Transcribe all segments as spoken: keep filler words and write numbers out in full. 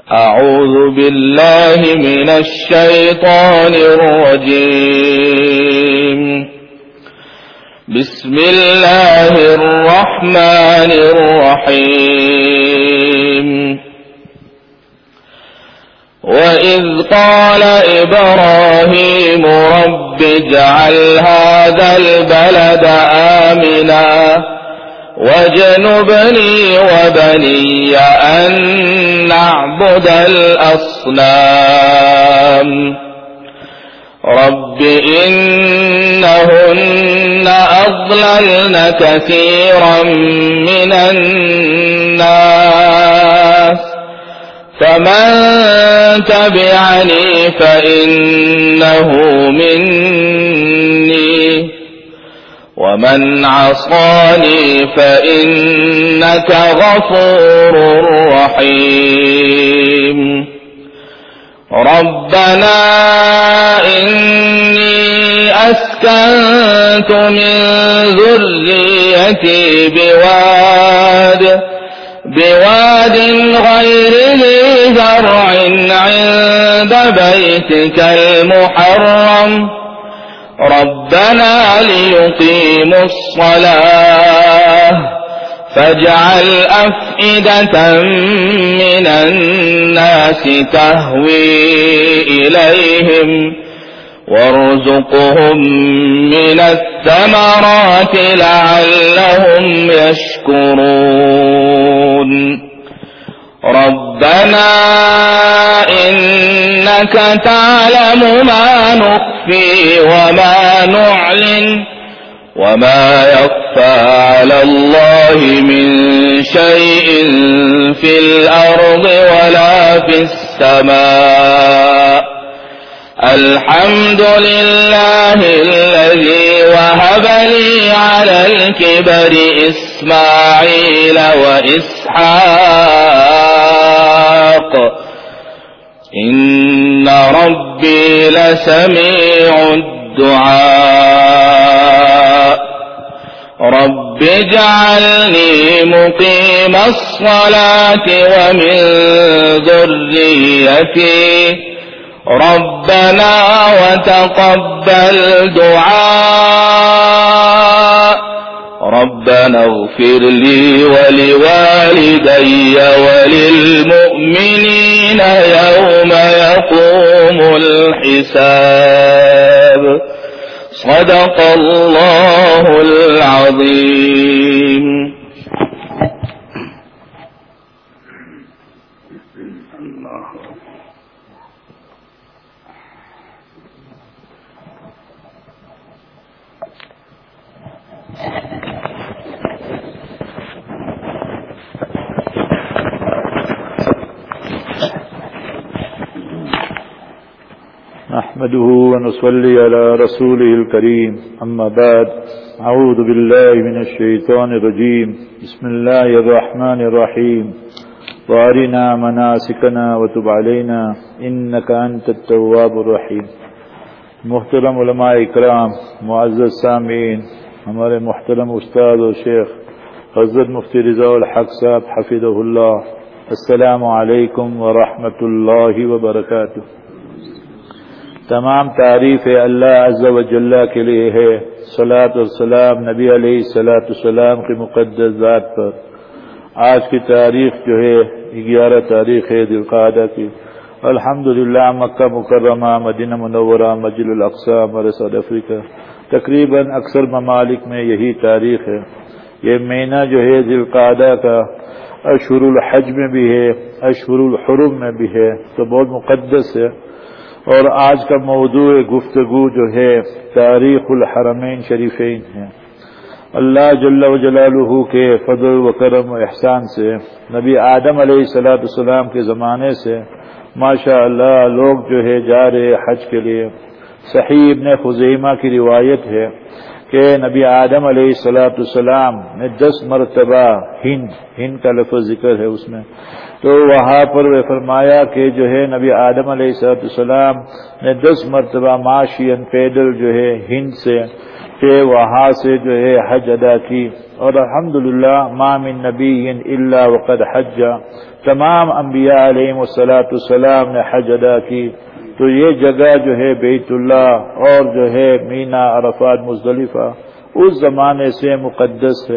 أعوذ بالله من الشيطان الرجيم. بسم الله الرحمن الرحيم. وإذ قال إبراهيم رب اجعل هذا البلد آمنا واجنبني وبني أن نعبد الأصنام رب إنهن أضللن كثيرا من الناس فمن تبعني فإنه مني ومن عصاني فإنك غفور رحيم. ربنا إني أسكنت من ذريتي بواد بواد غير ذي زرع عند بيتك المحرم ربنا ليقيموا الصلاة فاجعل أفئدة من الناس تهوي إليهم وارزقهم من الثمرات لعلهم يشكرون. ربنا إنك تعلم ما نخفي وما نعلن وما يخفى على الله من شيء في الأرض ولا في السماء. الحمد لله الذي وهب لي على الكبر إسماعيل وإسحاق إن ربي لسميع الدعاء. رب اجعلني مقيم الصلاة ومن ذريتي ربنا وتقبل دعاء. ربنا اغفر لي ولوالدي وللمؤمنين يوم يقوم الحساب. صدق الله العظيم. نحمده ونصلي على رسوله الكريم أما بعد. أعوذ بالله من الشيطان الرجيم. بسم الله الرحمن الرحيم. وارنا مناسكنا وتب علينا إنك أنت التواب الرحيم. محترم علماء اکرام، معزز سامعین، ہمارے محترم استاد و شیخ حضرت مفتی رضا الحق صاحب حفظہ اللہ، السلام علیکم ورحمۃ اللہ وبرکاتہ. تمام تعریف اللہ عز و جل کے لیے ہے. صلاۃ والسلام نبی علیہ الصلاۃ والسلام کی مقدس ذات پر. آج کی تاریخ جو ہے گیارہ تاریخ ہے ذی القعدہ کی. الحمدللہ مکہ مکرمہ، مدینہ منورہ، مسجد الاقصی ہمارے ساؤتھ افریقہ، تقریباً اکثر ممالک میں یہی تاریخ ہے. یہ مہینہ جو ہے ذی القعدہ کا اشہر الحج میں بھی ہے، اشہر الحرم میں بھی ہے، تو بہت مقدس ہے. اور آج کا موضوع گفتگو جو ہے تاریخ الحرمین شریفین ہے. اللہ جل و جلالہ کے فضل و کرم و احسان سے نبی آدم علیہ الصلوۃ والسلام کے زمانے سے ماشاء اللہ لوگ جو ہے جا رہے حج کے لیے. صحیح ابن خزیمہ کی روایت ہے کہ نبی آدم علیہ الصلوۃ والسلام نے دس مرتبہ ہند ہند کا لفظ ذکر ہے اس میں تو وہاں پر وہ فرمایا کہ جو ہے نبی آدم علیہ السلام نے دس مرتبہ ماشین پیدل جو ہے ہند سے کہ وہاں سے جو ہے حج ادا کی، اور الحمدللہ ما من نبی الا وقد حج، تمام انبیاء علیہم الصلاۃ والسلام نے حج ادا کی۔ تو یہ جگہ جو ہے بیت اللہ اور جو ہے مینا، عرفات، مزدلفہ اس زمانے سے مقدس ہے۔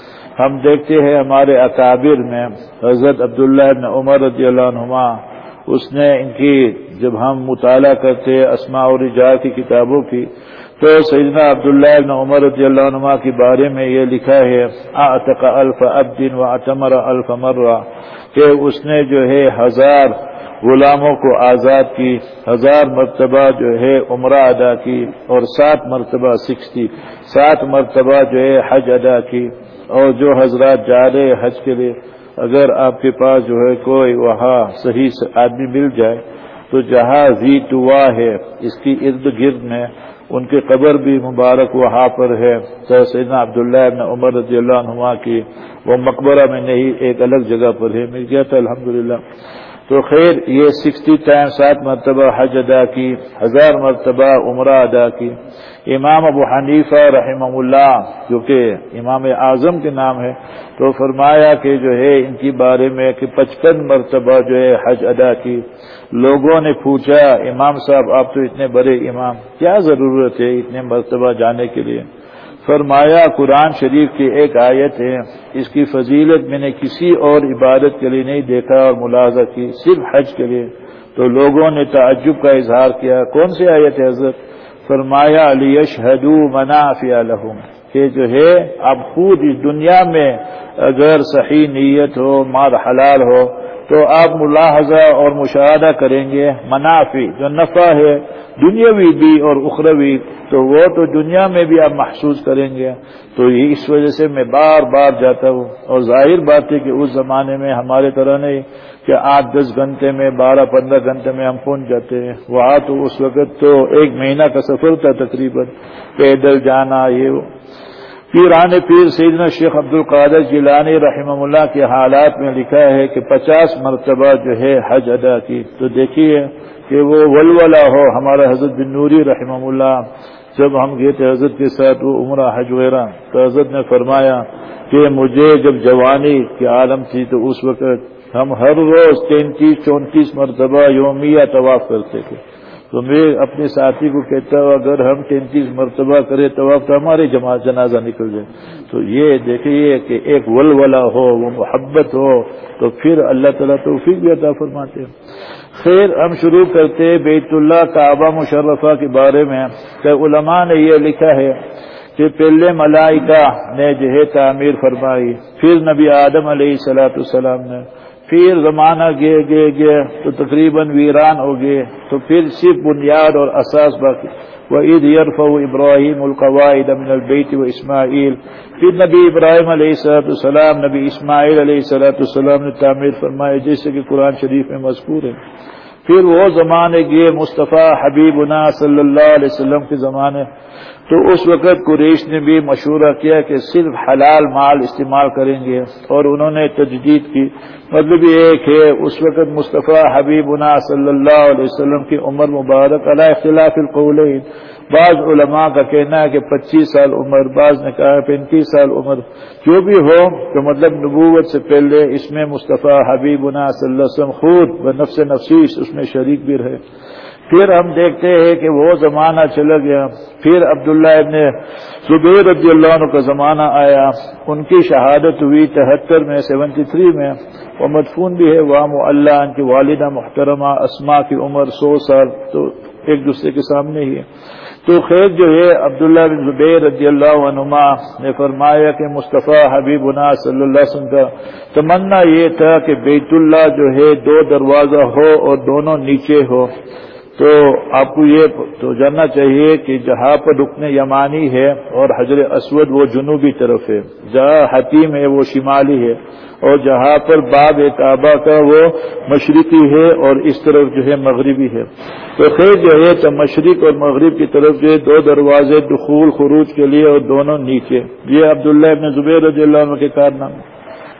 ہم دیکھتے ہیں ہمارے اکابر میں حضرت عبداللہ بن عمر رضی اللہ عنہما، اس نے ان کی جب ہم مطالعہ کرتے اسماء اور رجال کی کتابوں کی، تو سیدنا عبداللہ بن عمر رضی اللہ عنہما کے بارے میں یہ لکھا ہے اعتق الف عبد واعتمر الف مرہ، کہ اس نے جو ہے ہزار غلاموں کو آزاد کی، ہزار مرتبہ جو ہے عمرہ ادا کی، اور سات مرتبہ سکسٹی سات مرتبہ جو ہے حج ادا کی۔ اور جو حضرات جا رہے حج کے لیے، اگر آپ کے پاس جو ہے کوئی وہاں صحیح آدمی مل جائے تو جہاں ذی طوا ہے اس کی ارد گرد میں ان کی قبر بھی مبارک وہاں پر ہے، تو سیدنا عبداللہ بن عمر رضی اللہ عنہما کی وہ مقبرہ میں نہیں ایک الگ جگہ پر ہے، مل گیا تھا الحمدللہ۔ تو خیر یہ سکسٹی ٹائم سات مرتبہ حج ادا کی، ہزار مرتبہ عمرہ ادا کی۔ امام ابو حنیفہ رحمہ اللہ جو کہ امام اعظم کے نام ہے، تو فرمایا کہ جو ہے ان کے بارے میں کہ پچپن مرتبہ جو ہے حج ادا کی۔ لوگوں نے پوچھا امام صاحب آپ تو اتنے بڑے امام، کیا ضرورت ہے اتنے مرتبہ جانے کے لیے؟ فرمایا قرآن شریف کی ایک آیت ہے، اس کی فضیلت میں نے کسی اور عبادت کے لیے نہیں دیکھا اور ملاحظہ کی، صرف حج کے لیے۔ تو لوگوں نے تعجب کا اظہار کیا، کون سی آیت ہے حضرت؟ فرمایا لیشہدوا منافع لہم، کہ جو ہے اب خود اس دنیا میں اگر صحیح نیت ہو، مال حلال ہو، تو آپ ملاحظہ اور مشاہدہ کریں گے، منافع جو نفع ہے دنیاوی بھی اور اخروی، تو وہ تو دنیا میں بھی آپ محسوس کریں گے۔ تو یہ اس وجہ سے میں بار بار جاتا ہوں، اور ظاہر بات ہے کہ اس زمانے میں ہمارے طرح نہیں کہ آٹھ دس گھنٹے میں، بارہ پندرہ گھنٹے میں ہم پہنچ جاتے ہیں وہاں، تو اس وقت تو ایک مہینہ کا سفر تھا تقریباً، پیدل جانا یہ وہ۔ پیران پیر سیدنا شیخ عبد القادر جیلانی رحمہ اللہ کے حالات میں لکھا ہے کہ پچاس مرتبہ جو ہے حج ادا کی۔ تو دیکھیے کہ وہ ولولہ ہو، ہمارا حضرت بن نوری رحمہ اللہ جب ہم گئے تھے حضرت کے ساتھ وہ عمرہ حج وغیرہ، تو حضرت نے فرمایا کہ مجھے جب جوانی کی عالم تھی تو اس وقت ہم ہر روز تینتیس چونتیس مرتبہ یومیہ طواف کرتے تھے۔ تو میں اپنے ساتھی کو کہتا ہوں اگر ہم تینتیس مرتبہ کرے طواف تو ہماری جماعت جنازہ نکل جائے۔ تو یہ دیکھیے کہ ایک ولولہ ہو، وہ محبت ہو، تو پھر اللہ تعالیٰ توفیق بھی عطا فرماتے ہیں۔ خیر ہم شروع کرتے بیت اللہ کعبہ مشرفہ کے بارے میں، کہ علماء نے یہ لکھا ہے کہ پہلے ملائکہ نے جو ہے تعمیر فرمائی، پھر نبی آدم علیہ الصلوۃ والسلام نے، پھر زمانہ گئے گئے گئے تو تقریباً ویران ہو گئے، تو پھر صرف بنیاد اور اساس باقی۔ وَإِذْ يَرْفَعُ إِبْرَاهِيمُ الْقَوَاعِدَ مِنَ الْبَيْتِ وَإِسْمَاعِيلُ، پھر نبی ابراہیم علیہ الصلوۃ والسلام، نبی اسماعیل علیہ الصلوۃ والسلام نے تعمیر فرمائی، جیسے کہ قرآن شریف میں مذکور ہے۔ پھر وہ زمانے گئے مصطفیٰ حبیبنا صلی اللہ علیہ وسلم کے زمانے، تو اس وقت قریش نے بھی مشورہ کیا کہ صرف حلال مال استعمال کریں گے، اور انہوں نے تجدید کی۔ مطلب یہ ایک ہے اس وقت مصطفیٰ حبیبنا صلی اللہ علیہ وسلم کی عمر مبارک علی اختلاف القولین، بعض علماء کا کہنا ہے کہ پچیس سال عمر، بعض نے کہا ہے پینتیس سال عمر، جو بھی ہو تو مطلب نبوت سے پہلے اس میں مصطفیٰ حبیبنا صلی اللہ علیہ وسلم خود بنفس نفسیس اس میں شریک بھی رہے۔ پھر ہم دیکھتے ہیں کہ وہ زمانہ چلا گیا، پھر عبداللہ ابن زبیر رضی اللہ عنہ کا زمانہ آیا، ان کی شہادت ہوئی تہتر میں، سیونٹی تھری میں، وہ مدفون بھی ہے وہاں معلیٰ، ان کی والدہ محترمہ اسما کی عمر سو سال، تو ایک دوسرے کے سامنے ہی ہے۔ تو خیر جو ہے عبداللہ بن زبیر رضی اللہ عنہما نے فرمایا کہ مصطفیٰ حبیبنا صلی اللہ علیہ وسلم کا تمنا یہ تھا کہ بیت اللہ جو ہے دو دروازہ ہو اور دونوں نیچے ہو۔ تو آپ کو یہ تو جاننا چاہیے کہ جہاں پر رکن یمانی ہے اور حجر اسود وہ جنوبی طرف ہے، جہاں حتیم ہے وہ شمالی ہے، اور جہاں پر باب کعبہ کا وہ مشرقی ہے اور اس طرف جو ہے مغربی ہے۔ تو خیر جو ہے تو مشرق اور مغرب کی طرف جو ہے دو دروازے دخول خروج کے لیے، اور دونوں نیچے۔ یہ عبداللہ ابن زبیر رضی اللہ عنہ کے کارنامے۔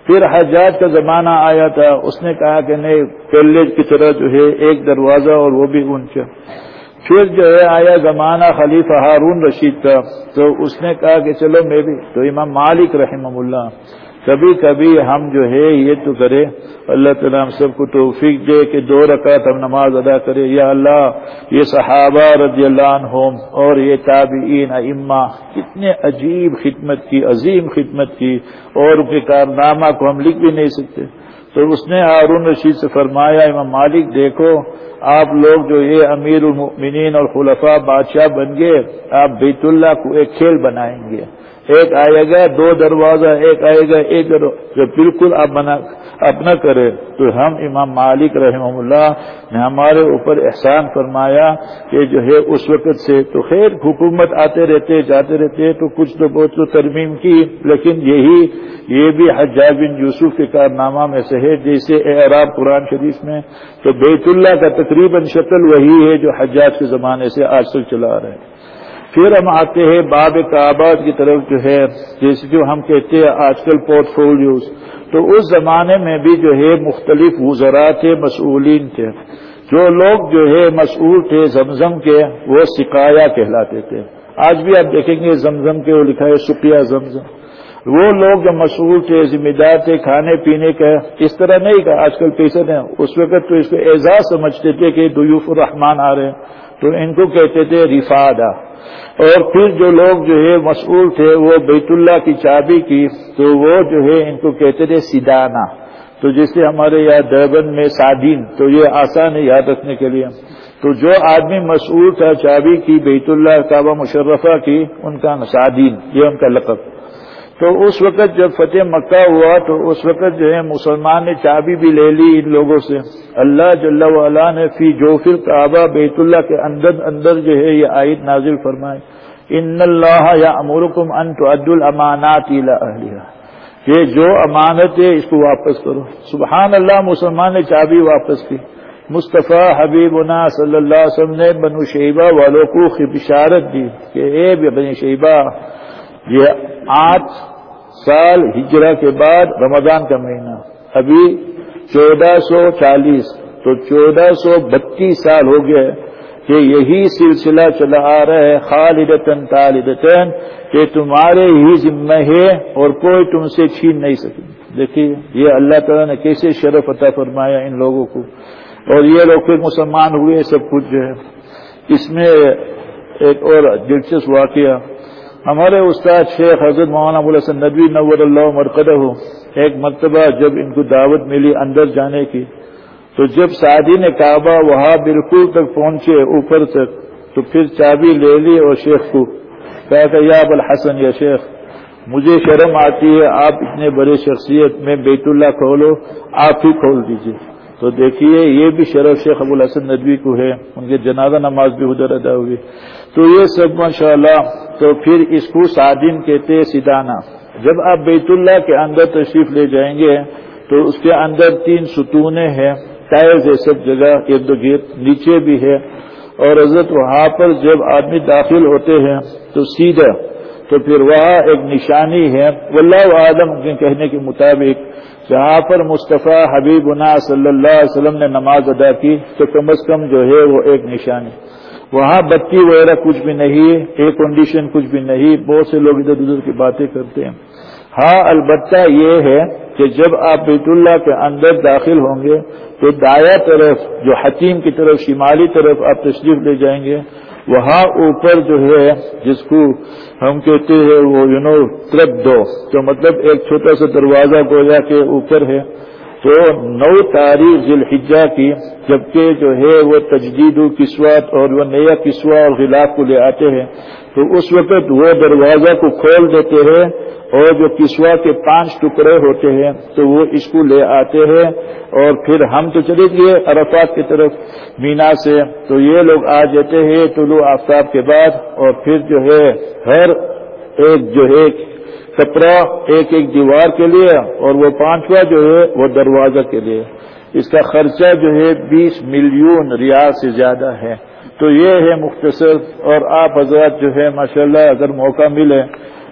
پھر حجاج کا زمانہ آیا تھا، اس نے کہا کہ نہیں پہلے کی طرح جو ہے ایک دروازہ اور وہ بھی اونچا. پھر جو ہے آیا زمانہ خلیفہ ہارون رشید کا، تو اس نے کہا کہ چلو میں بھی. تو امام مالک رحمہ اللہ کبھی کبھی ہم جو ہے یہ تو کرے، اللہ تعالیٰ ہم سب کو توفیق دے کہ دو رکعت ہم نماز ادا کرے. یا اللہ یہ صحابہ رضی اللہ عنہم اور یہ تابعین ائمہ کتنے عجیب خدمت کی، عظیم خدمت کی، اور ان کے کارنامہ کو ہم لکھ بھی نہیں سکتے. تو اس نے ہارون رشید سے فرمایا امام مالک دیکھو آپ لوگ جو یہ امیر المؤمنین اور خلفاء بادشاہ بن گئے، آپ بیت اللہ کو ایک کھیل بنائیں گے، ایک آئے گا دو دروازہ، ایک آئے گا ایک دروازہ، جو بالکل آپ بنا اپنا کرے. تو ہم امام مالک رحمہ اللہ نے ہمارے اوپر احسان فرمایا کہ جو ہے اس وقت سے تو خیر حکومت آتے رہتے جاتے رہتے تو کچھ تو بہت تو ترمیم کی، لیکن یہی یہ بھی حجاج بن یوسف کے کارنامہ میں سے ہے. جیسے اعراب قرآن شریف میں، تو بیت اللہ کا تقریباً شکل وہی ہے جو حجاج کے زمانے سے آج تک چلا رہے ہیں. پھر ہم آتے ہیں باب کعبہ کی طرف، جو ہے جیسے جو ہم کہتے ہیں آج کل پورٹ فولیوز. تو اس زمانے میں بھی جو ہے مختلف وزراء تھے، مسئولین تھے. جو لوگ جو ہے مسئول تھے زمزم کے وہ سقایا کہلاتے تھے. آج بھی آپ دیکھیں گے زمزم کے وہ لکھا ہے سقیا زمزم. وہ لوگ جو مسئول تھے، ذمہ دار تھے کھانے پینے کا، اس طرح نہیں کہ آج کل پیسے دیں. اس وقت تو اس کو اعزاز سمجھتے تھے کہ ضیوف الرحمان آ رہے ہیں، تو ان کو کہتے تھے رفادہ. اور پھر جو لوگ جو ہے مسئول تھے وہ بیت اللہ کی چابی کی، تو وہ جو ہے ان کو کہتے تھے سیدانہ. تو جیسے ہمارے یہاں دیوبند میں سادین، تو یہ آسان ہے یاد رکھنے کے لیے. تو جو آدمی مسئول تھا چابی کی بیت اللہ کعبہ مشرفہ کی، ان کا سادین، یہ ان کا لقب. تو اس وقت جب فتح مکہ ہوا تو اس وقت جو ہے مسلمان نے چابی بھی لے لی ان لوگوں سے. اللہ جل وعلا نے فی جوفر کعبہ بیت اللہ کے اندر اندر جو ہے یہ آیت نازل فرمائے، ان اللہ یأمرکم ان تؤدوا الامانات الی اہلہا، یہ جو امانت ہے اس کو واپس کرو. سبحان اللہ، مسلمان نے چابی واپس کی. مصطفیٰ حبیبنا صلی اللہ علیہ وسلم نے بنو شیبہ والوں کو بشارت دی کہ اے بنی شیبہ، یہ آٹھ سال ہجرہ کے بعد رمضان کا مہینہ، ابھی چودہ سو چالیس، تو چودہ سو بتیس سال ہو گئے کہ یہی سلسلہ چلا آ رہا ہے، خالدتن طالدتن، کہ تمہارے ہی ذمہ ہے اور کوئی تم سے چھین نہیں سکے. دیکھیے یہ اللہ تعالیٰ نے کیسے شرف عطا فرمایا ان لوگوں کو، اور یہ لوگ پھر مسلمان ہوئے. سب کچھ جو ہے اس میں ایک اور دلچسپ واقعہ، ہمارے استاد شیخ حضرت مولانا ابو الحسن ندوی نور اللہ مرقدہ، ایک مرتبہ جب ان کو دعوت ملی اندر جانے کی، تو جب سعدی نے کعبہ وہاں بالکل تک پہنچے اوپر تک، تو پھر چابی لے لی اور شیخ کو کہا کہ یا ابو الحسن، یا شیخ مجھے شرم آتی ہے، آپ اتنے بڑے شخصیت میں بیت اللہ کھولو، آپ ہی کھول دیجئے. تو دیکھیے یہ بھی شرف شیخ ابو الحسن ندوی کو ہے، ان کے جنازہ نماز بھی ادھر ادا ہوئی. تو یہ سب ماشاءاللہ. تو پھر اس کو سادین کہتے سیدانہ. جب آپ بیت اللہ کے اندر تشریف لے جائیں گے تو اس کے اندر تین ستونیں ہیں، ٹائلز ہے سب جگہ ارد گرد، نیچے بھی ہے. اور حضرت وہاں پر جب آدمی داخل ہوتے ہیں تو سیدھا، تو پھر وہاں ایک نشانی ہے، واللہ اعلم کے کہنے کے مطابق جہاں پر مصطفیٰ حبیبنا صلی اللہ علیہ وسلم نے نماز ادا کی، تو کم از کم جو ہے وہ ایک نشانی. وہاں بتی وغیرہ کچھ بھی نہیں، ایئر کنڈیشن کچھ بھی نہیں. بہت سے لوگ ادھر ادھر کی باتیں کرتے ہیں. ہاں البتہ یہ ہے کہ جب آپ بیت اللہ کے اندر داخل ہوں گے تو دایاں طرف جو حتیم کی طرف شمالی طرف آپ تشریف لے جائیں گے، وہاں اوپر جو ہے جس کو ہم کہتے ہیں وہ یو نو ترب دو، تو مطلب ایک چھوٹا سا دروازہ گویا کے اوپر ہے. تو نو تاریخ ذی الحجہ کی جبکہ جو ہے وہ تجدید و کسوت اور وہ نیا کسوہ اور غلاف کو لے آتے ہیں، تو اس وقت وہ دروازہ کو کھول دیتے ہیں اور جو کسوہ کے پانچ ٹکڑے ہوتے ہیں تو وہ اس کو لے آتے ہیں. اور پھر ہم تو چلے گئے عرفات کی طرف مینا سے، تو یہ لوگ آ جاتے ہیں طلوع آفتاب کے بعد، اور پھر جو ہے ہر ایک جو ہے کپڑا ایک ایک دیوار کے لیے، اور وہ پانچواں جو ہے وہ دروازہ کے لیے. اس کا خرچہ جو ہے بیس ملین ریال سے زیادہ ہے. تو یہ ہے مختصر. اور آپ حضرات جو ہے ماشاءاللہ اگر موقع ملے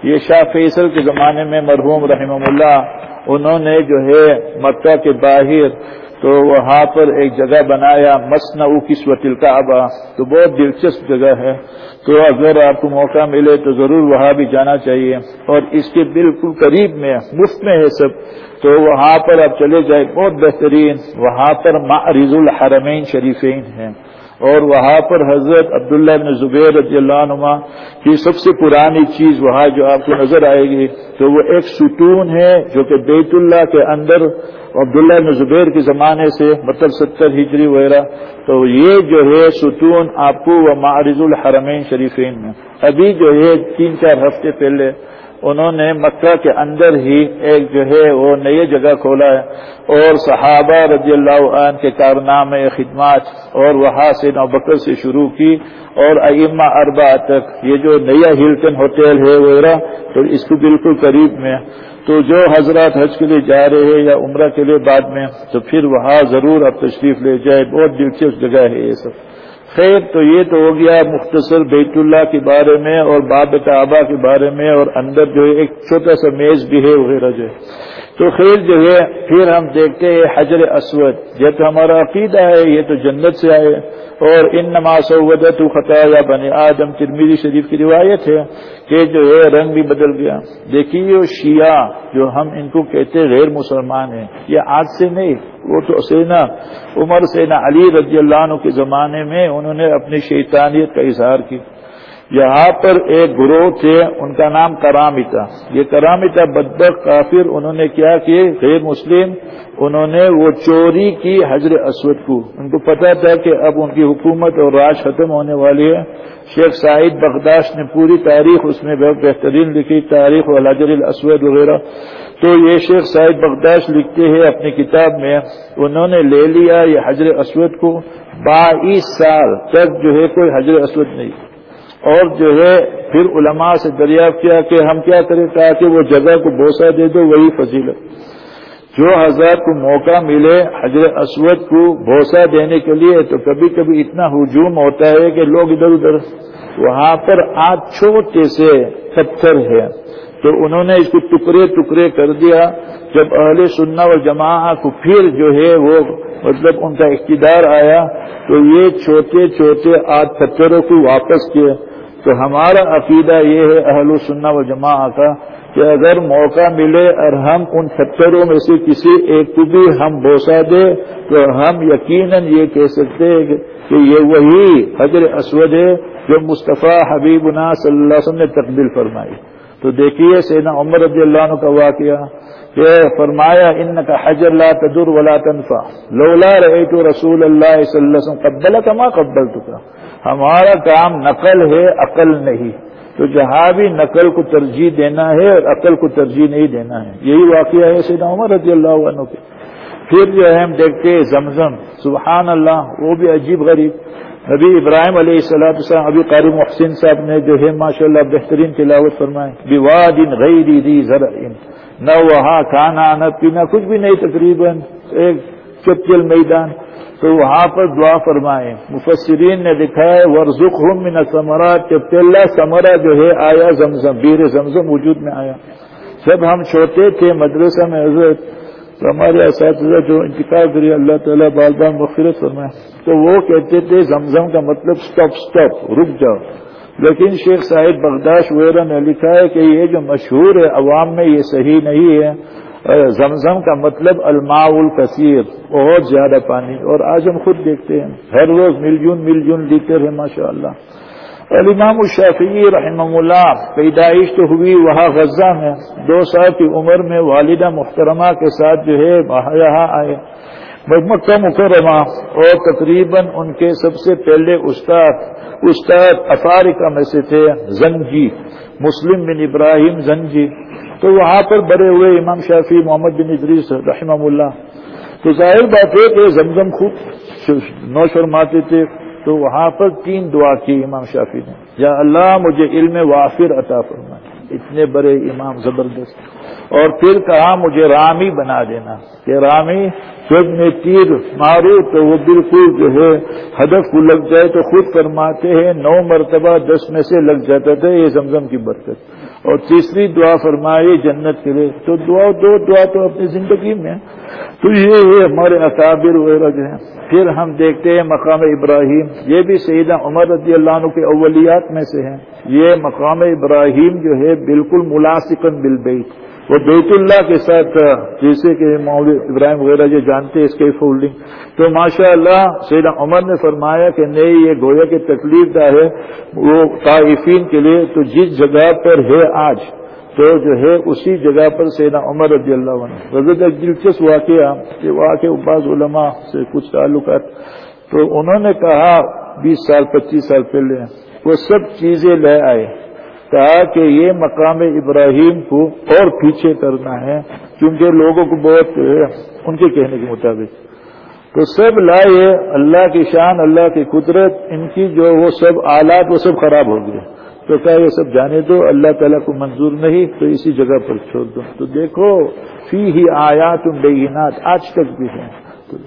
یہ شاہ فیصل کے زمانے میں مرحوم رحمہ اللہ انہوں نے جو ہے مکہ کے باہر تو وہاں پر ایک جگہ بنایا مصنع کسوۃ الکعبہ، تو بہت دلچسپ جگہ ہے، تو اگر آپ کو موقع ملے تو ضرور وہاں بھی جانا چاہیے، اور اس کے بالکل قریب میں مفت میں ہے سب، تو وہاں پر آپ چلے جائیں، بہت بہترین، وہاں پر معرض الحرمین شریفین ہیں، اور وہاں پر حضرت عبداللہ بن زبیر رضی اللہ عنہ کی سب سے پرانی چیز وہاں جو آپ کو نظر آئے گی تو وہ ایک ستون ہے جو کہ بیت اللہ کے اندر عبداللہ بن زبیر کے زمانے سے مطلب ستر ہجری وغیرہ، تو یہ جو ہے ستون آپ کو وہ معرض الحرمین شریفین میں ابھی جو ہے تین چار ہفتے پہلے انہوں نے مکہ کے اندر ہی ایک جو ہے وہ نئی جگہ کھولا ہے، اور صحابہ رضی اللہ عنہ کے کارنامے خدمات اور وہاں سے نوبکر سے شروع کی اور ائمہ اربعہ تک، یہ جو نیا ہلٹن ہوٹل ہے وغیرہ تو اس کو بالکل قریب میں، تو جو حضرات حج کے لیے جا رہے ہیں یا عمرہ کے لیے بعد میں تو پھر وہاں ضرور آپ تشریف لے جائے، بہت دلچسپ جگہ ہے یہ سب۔ خیر تو یہ تو ہو گیا مختصر بیت اللہ کے بارے میں اور باب کعبہ کے بارے میں، اور اندر جو ہے ایک چھوٹا سا میز بھی ہے وغیرہ جو ہے، تو خیر جو ہے پھر ہم دیکھتے ہیں حجر اسود، یہ تو ہمارا عقیدہ ہے، یہ تو جنت سے آئے، اور انما سودت خطایا بنی آدم، ترمذی شریف کی روایت ہے کہ جو ہے رنگ بھی بدل گیا۔ دیکھیے شیعہ جو ہم ان کو کہتے ہیں غیر مسلمان ہیں، یہ آج سے نہیں، وہ تو سیدنا عمر سیدنا علی رضی اللہ عنہ کے زمانے میں انہوں نے اپنی شیطانیت کا اظہار کی۔ یہاں پر ایک گروہ تھے، ان کا نام کرامتا، یہ کرامتا بدبخت کافر، انہوں نے کیا کہ غیر مسلم انہوں نے وہ چوری کی حجر اسود کو، ان کو پتا تھا کہ اب ان کی حکومت اور راج ختم ہونے والی ہے۔ شیخ سعید بغداش نے پوری تاریخ اس میں بہت بہترین لکھی، تاریخ الحجر الاسود وغیرہ، تو یہ شیخ سعید بغداش لکھتے ہیں اپنی کتاب میں، انہوں نے لے لیا یہ حجر اسود کو، بائیس سال تک جو ہے کوئی حجر اسود نہیں، اور جو ہے پھر علماء سے دریافت کیا کہ ہم کیا کریں، کہا کہ وہ جگہ کو بوسہ دے دو، وہی فضیلت۔ جو حضرات کو موقع ملے حجر اسود کو بوسہ دینے کے لیے تو کبھی کبھی اتنا ہجوم ہوتا ہے کہ لوگ ادھر ادھر، وہاں پر آج چھوٹے سے پتھر ہے تو انہوں نے اس کو ٹکڑے ٹکڑے کر دیا۔ جب اہل سنہ والجماعہ کو پھر جو ہے وہ مطلب ان کا اقتدار آیا تو یہ چھوٹے چھوٹے آج پتھروں کو واپس کیے۔ تو ہمارا عقیدہ یہ ہے اہل سنہ والجماعہ کا کہ اگر موقع ملے اور ہم ان پتھروں میں سے کسی ایک کو بھی ہم بوسہ دے تو ہم یقیناً یہ کہہ سکتے ہیں کہ یہ وہی حجر اسود ہے جو مصطفیٰ حبیبنا صلی اللہ علیہ وسلم نے تقبیل فرمائی۔ تو دیکھیے سیدنا عمر رضی اللہ عنہ کا واقعہ کہ فرمایا انکا حجر لا تدر ولا تنفع لولا رأیت رسول اللہ صلی اللہ علیہ وسلم قبلک ما قبلتک، ہمارا کام نقل ہے عقل نہیں، تو جہاں بھی نقل کو ترجیح دینا ہے اور عقل کو ترجیح نہیں دینا ہے، یہی واقعہ ہے سیدنا عمر رضی اللہ عنہ کے۔ پھر جو ہے ہم دیکھتے ہیں زمزم، سبحان اللہ، وہ بھی عجیب غریب، نبی ابراہیم علیہ السلام السلام، ابھی قاری محسن صاحب نے جو ہے ماشاءاللہ بہترین تلاوت فرمائے، بواد غیر ذی زرع، نہ وہاں کھانا نہ پینا کچھ بھی نہیں، تقریباً ایک چپچل میدان، تو وہاں پر دعا فرمائے۔ مفسرین نے لکھا ہے وارزقہم من الثمرات، کہ پہلا ثمرہ جو ہے آیا زمزم، بیر زمزم وجود میں آیا۔ جب ہم چھوٹے تھے مدرسہ میں حضرت، تو ہمارے اساتذہ جو انتقال کری اللہ تعالیٰ بال بال مغفرت فرمائے، تو وہ کہتے تھے زمزم کا مطلب سٹاپ سٹاپ، رک جاؤ، لیکن شیخ صاحب بغداش وغیرہ نے لکھا ہے کہ یہ جو مشہور ہے عوام میں یہ صحیح نہیں ہے، زمزم کا مطلب الماء الکثیر، بہت زیادہ پانی، اور آج ہم خود دیکھتے ہیں ہر روز ملین ملین لیٹر ہے ماشاءاللہ۔ الامام الشافعی رحمہ اللہ پیدائش تو ہوئی وہاں غزہ میں، دو سال کی عمر میں والدہ محترمہ کے ساتھ جو ہے یہاں آئے مکہ مکرمہ، اور تقریباً ان کے سب سے پہلے استاد استاد افارقہ میں سے تھے زنجی، مسلم بن ابراہیم زنجی، تو وہاں پر بڑے ہوئے امام شافعی محمد بن ادریس رحمہ اللہ۔ تو ظاہر بات ہے کہ زمزم خوب نوش فرماتے تھے، تو وہاں پر تین دعا کی امام شافعی نے، یا اللہ مجھے علم وافر عطا فرمائے، اتنے بڑے امام زبردست. اور پھر کہا مجھے رامی بنا دینا کہ رامی جب میں تیر ماروں تو وہ بالکل جو ہے ہدف کو لگ جائے. تو خود فرماتے ہیں نو مرتبہ دس میں سے لگ جاتا تھا یہ زمزم کی برکت. اور تیسری دعا فرمائی جنت کے لیے. تو دعا دو دعا تو اپنی زندگی میں. تو یہ ہے ہمارے اکابر وغیرہ جو ہیں. پھر ہم دیکھتے ہیں مقام ابراہیم, یہ بھی سیدنا عمر رضی اللہ عنہ کے اولیات میں سے ہیں. یہ مقام ابراہیم جو ہے بالکل ملاصقاً بالبیت, وہ بیت اللہ کے ساتھ جیسے کہ مولوی ابراہیم وغیرہ جو جانتے ہیں اس کے فولڈنگ. تو ماشاء اللہ سیدنا عمر نے فرمایا کہ نہیں یہ گویا کہ تکلیف دہ ہے وہ طائفین کے لیے. تو جس جگہ پر ہے آج تو جو ہے اسی جگہ پر سیدنا عمر رضی اللہ عنہ. حضرت ایک دلچسپ واقعہ کہ وہاں کے بعض علماء سے کچھ تعلقات, تو انہوں نے کہا بیس سال پچیس سال پہلے وہ سب چیزیں لے آئے, کہا کہ یہ مقام ابراہیم کو اور پیچھے کرنا ہے کیونکہ لوگوں کو بہت ان کے کہنے کے مطابق. تو سب لائے, اللہ کی شان اللہ کی قدرت ان کی جو وہ سب آلات وہ سب خراب ہو گئے. تو کہا یہ سب جانے دو, اللہ تعالیٰ کو منظور نہیں تو اسی جگہ پر چھوڑ دو. تو دیکھو فی ہی آیات بینات آج تک بھی ہیں.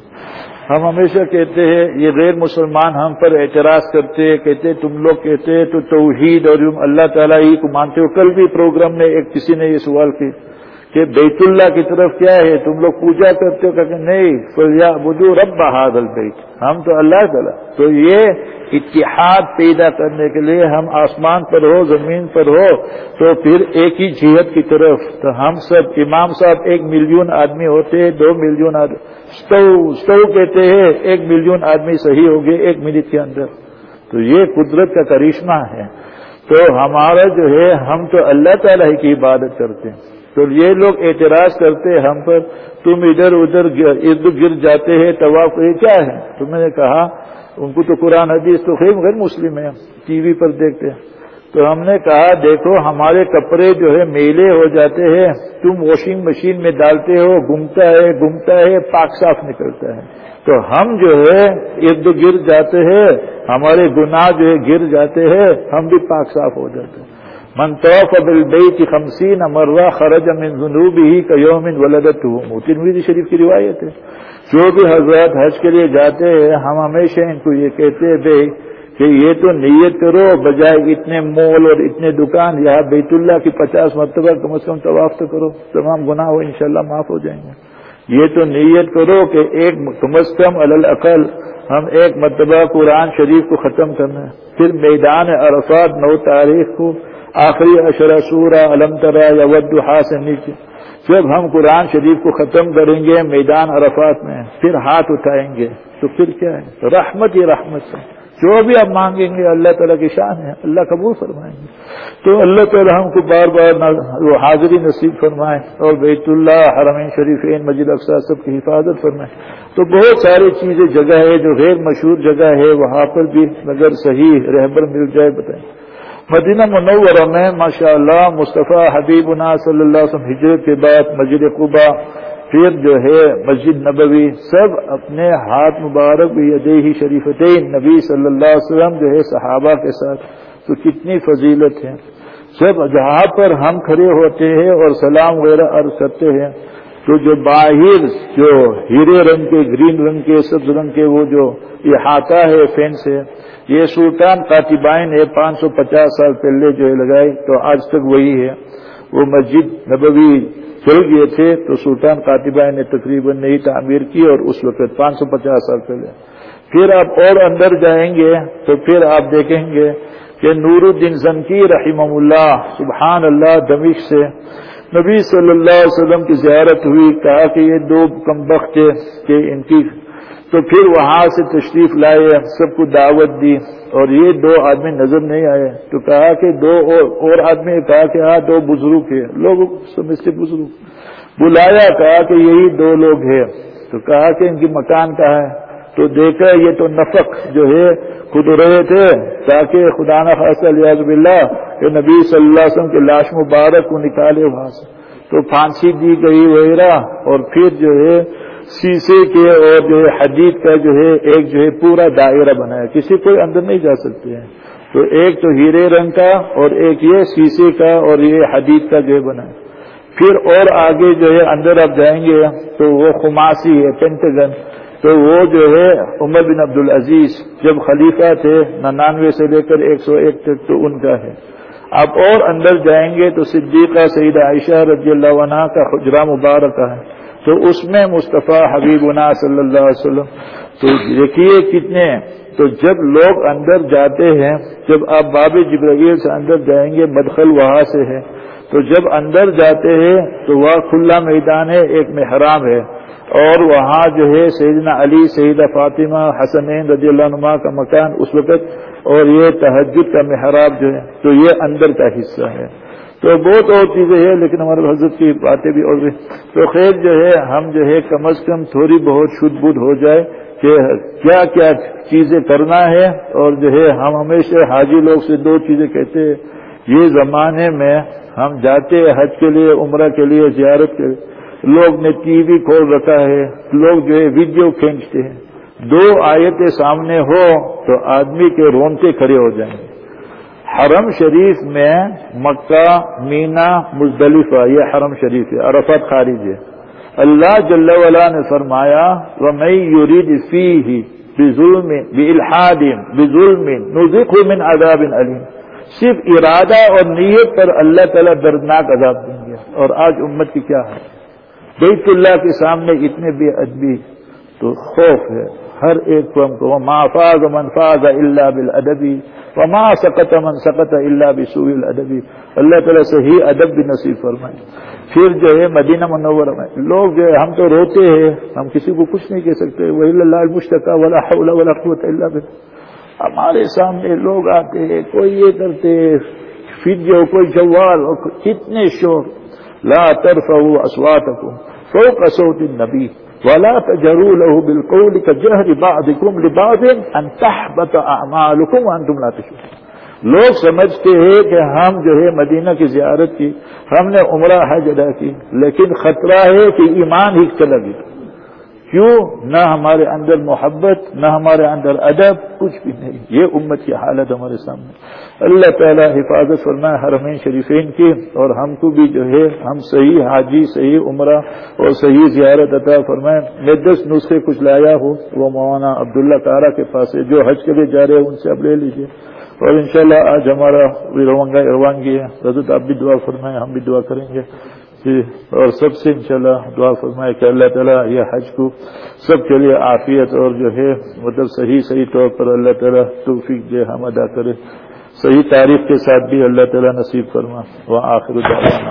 ہم ہمیشہ کہتے ہیں یہ غیر مسلمان ہم پر اعتراض کرتے ہیں, کہتے تم لوگ کہتے تو توحید اور اللہ تعالیٰ ہی کو مانتے ہو. کل بھی پروگرام میں ایک کسی نے یہ سوال کی کہ بیت اللہ کی طرف کیا ہے تم لوگ پوجا کرتے ہو, کہتے نہیں فَلْيَعْبُدُوا رَبَّ هَذَا الْبَيْتِ, ہم تو اللہ تعالیٰ. تو یہ اتحاد پیدا کرنے کے لیے ہم آسمان پر ہو زمین پر ہو تو پھر ایک ہی جہت کی طرف. تو ہم سب امام صاحب ایک ملین آدمی ہوتے ہیں, دو ملین آدمی سٹو سٹو کہتے ہیں, ایک ملین آدمی صحیح ہو گئے ایک منٹ کے اندر. تو یہ قدرت کا کرشمہ ہے. تو ہمارا جو ہے ہم تو اللہ تعالیٰ کی عبادت کرتے ہیں. تو یہ لوگ اعتراض کرتے ہیں ہم پر, تم ادھر ادھر ارد گر جاتے ہیں طواف, یہ کیا ہے؟ تو میں نے کہا ان کو تو قرآن حدیث تو خیر غیر مسلم ہے, ٹی وی پر دیکھتے ہیں. تو ہم نے کہا دیکھو ہمارے کپڑے جو ہے میلے ہو جاتے ہیں, تم واشنگ مشین میں ڈالتے ہو, گھومتا ہے گھومتا ہے پاک صاف نکلتا ہے. تو ہم جو ہے ارد گر جاتے ہیں, ہمارے گناہ جو ہے گر جاتے ہیں, ہم بھی پاک صاف ہو جاتے ہیں. من طاف بالبیت خمسین مرہ خرج من ذنوبہ کیوم ولدتہ, ترمذی شریف کی روایت ہے. جو بھی حضرات حج کے لیے جاتے ہیں ہم ہمیشہ ان کو یہ کہتے ہیں بھائی کہ یہ تو نیت کرو بجائے اتنے مول اور اتنے دکان, یہاں بیت اللہ کی پچاس مرتبہ کم از کم طواف تو کرو, تمام گناہ ہو انشاءاللہ معاف ہو جائیں گے. یہ تو نیت کرو کہ ایک کم از کم علی الاقل ہم ایک مرتبہ قرآن شریف کو ختم کرنا ہے. پھر میدان عرفات نو تاریخ کو آخری اشرہ سورہ علم ترى یا والضحیٰ سے نیچے جب ہم قرآن شریف کو ختم کریں گے میدان عرفات میں, پھر ہاتھ اٹھائیں گے تو پھر کیا ہے رحمت ہی رحمت ہے. جو بھی آپ مانگیں گے اللہ تعالیٰ کی شان ہے, اللہ قبول فرمائیں گے. تو اللہ تعالیٰ ہم کو بار بار وہ حاضری نصیب فرمائے اور بیت اللہ حرمین شریفین مسجد اقصی سب کی حفاظت فرمائے. تو بہت ساری چیزیں جگہ ہے جو غیر مشہور جگہ ہے, وہاں پر بھی اگر صحیح رہبر مل جائے بتائیں. مدینہ منورہ میں ماشاءاللہ مصطفیٰ حبیبنا صلی اللہ علیہ وسلم ہجرت کے بعد مسجد قباء, پھر جو ہے مسجد نبوی, سب اپنے ہاتھ مبارک بیدیہ شریفتین نبی صلی اللہ علیہ وسلم جو ہے صحابہ کے ساتھ. تو کتنی فضیلت ہے. سب جہاں پر ہم کھڑے ہوتے ہیں اور سلام وغیرہ عرض کرتے ہیں تو جو باہر جو ہیرے رنگ کے گرین رنگ کے سبز رنگ کے وہ جو احاطہ ہے فین سے, یہ سلطان قاتبین ہے پانچ سو پچاس سال پہلے جو ہے لگائی, تو آج تک وہی ہے. وہ مسجد نبوی چل گئے تھے تو سلطان قاتبین نے تقریباً نئی تعمیر کی اور اس وقت پانچ سو پچاس سال پہلے. پھر آپ اور اندر جائیں گے تو پھر آپ دیکھیں گے کہ نور الدین زنکی رحمہ اللہ سبحان اللہ دمشق سے نبی صلی اللہ علیہ وسلم کی زیارت ہوئی. کہا کہ یہ دو کمبخت کہ ان کی, تو پھر وہاں سے تشریف لائے, سب کو دعوت دی اور یہ دو آدمی نظر نہیں آئے. تو کہا کہ دو اور, اور آدمی کہا کہ ہاں دو بزرگ ہیں, لوگ سمجھتے بزرگ بلایا, کہا کہ یہی دو لوگ ہیں. تو کہا کہ ان کی مکان کہاں ہے؟ تو دیکھا یہ تو نفق جو ہے خود رہے تھے تاکہ خدا نہ خاصہ الیاذ باللہ کہ نبی صلی اللہ علیہ وسلم کی لاش مبارک کو نکالے وہاں سے. تو پھانسی دی گئی وغیرہ, اور پھر جو ہے شیشے کے اور جو ہے حدید کا جو ہے ایک جو ہے پورا دائرہ بنایا, کسی کوئی اندر نہیں جا سکتے ہیں. تو ایک تو ہیرے رنگ کا اور ایک یہ شیشے کا اور یہ حدید کا جو بنا ہے. پھر اور آگے جو ہے اندر آپ جائیں گے تو وہ خماسی ہے پینٹاگن، تو وہ جو ہے عمر بن عبدالعزیز جب خلیفہ تھے ننانوے سے لے کر ایک سو ایک تک تو ان کا ہے. آپ اور اندر جائیں گے تو صدیقہ سیدہ عائشہ رضی اللہ عنہا کا حجرہ مبارکہ ہے، تو اس میں مصطفیٰ حبیبنا صلی اللہ علیہ وسلم. تو دیکھیے کتنے. تو جب لوگ اندر جاتے ہیں، جب آپ باب جبرائیل سے اندر جائیں گے مدخل وہاں سے ہے، تو جب اندر جاتے ہیں تو وہاں کھلا میدان ہے، ایک محراب ہے، اور وہاں جو ہے سیدنا علی سیدہ فاطمہ حسنین رضی اللہ عنہما کا مکان اس وقت، اور یہ تہجد کا محراب جو ہے تو یہ اندر کا حصہ ہے. تو بہت اور چیزیں ہیں لیکن ہمارے حضرت کی باتیں بھی اور بھی. تو خیر جو ہے ہم جو ہے کم از کم تھوڑی بہت شدھ بدھ ہو جائے کہ کیا کیا چیزیں کرنا ہے. اور جو ہے ہم ہمیشہ حاجی لوگ سے دو چیزیں کہتے ہیں. یہ زمانے میں ہم جاتے ہیں حج کے لیے، عمرہ کے لیے، زیارت کے لیے، لوگ نے ٹی وی کھول رکھا ہے، لوگ جو ہے ویڈیو کھینچتے ہیں. دو آیتیں سامنے ہو تو آدمی کے رونگٹے کھڑے ہو جائیں گے. حرم شریف میں مکہ، مینا، مزدلفہ یہ حرم شریف ہے، عرفات خارج ہے. اللہ جل وعلا نے فرمایا وَمَن يُرِدْ فِيهِ بِظُلْمٍ بِإِلْحَادٍ بِظُلْمٍ نُذِقْهُ مِنْ عَذَابٍ أَلِيمٍ. صرف ارادہ اور نیت پر اللہ تعالیٰ دردناک عذاب دیں گے. اور آج امت کی کیا ہے؟ بیت اللہ کے سامنے اتنے بے ادبی، تو خوف ہے ہر ایک کو. ہم کو وَمَا فَازَ مَنْ فَازَ إِلَّا بِالْأَدَبِ وَمَا سَقَطَ مَنْ سَقَطَ إِلَّا بِسُوءِ الْأَدَبِ. اللہ تعالیٰ صحیح ادب بھی نصیب فرمائے. پھر جو ہے مدینہ منورہ میں لوگ جو ہے ہم تو روتے ہیں، ہم کسی کو کچھ نہیں کہہ سکتے. وَإِلَّا اللَّهِ الْمُشْتَكَى وَلَا حَوْلَ وَلَا قُوَّةَ إِلَّا بِاللَّهِ. ہمارے سامنے لوگ آتے ہیں، کوئی یہ کرتے فیڈیو، کوئی جوال، کتنے شور. لا ترفعوا اصواتکم فوق صوت النبی ولا تجهروا له بالقول كجهر بعضكم لبعض ان تحبط اعمالكم وانتم لا تشعرون. لوگ سمجھتے ہیں کہ ہم جو ہے مدینہ کی زیارت کی، ہم نے عمرہ حج ادا کی، لیکن خطرہ ہے کہ ایمان ہی چلا گیا. کیوں؟ نہ ہمارے اندر محبت، نہ ہمارے اندر ادب، کچھ بھی نہیں. یہ امت کی حالت ہمارے سامنے. اللہ تعالی حفاظت فرمائے حرمین شریفین کی، اور ہم کو بھی جو ہے ہم صحیح حاجی، صحیح عمرہ اور صحیح زیارت عطا فرمائے. میں دس نسخے کچھ لایا ہوں، وہ مولانا عبداللہ کارا کے پاس ہے، جو حج کے لیے جا رہے ہیں ان سے اب لے لیجیے. اور انشاءاللہ آج ہمارا روانگا روانگی ہے. حضرت آپ بھی دعا فرمائیں، ہم بھی دعا کریں گے. اور سب سے انشاءاللہ دعا فرمائے کہ اللہ تعالیٰ یہ حج کو سب کے لیے عافیت اور جو ہے مطلب صحیح صحیح طور پر اللہ تعالیٰ توفیق دے، ہم ادا کرے. صحیح تعریف کے ساتھ بھی اللہ تعالیٰ نصیب فرما. وآخر دعوانا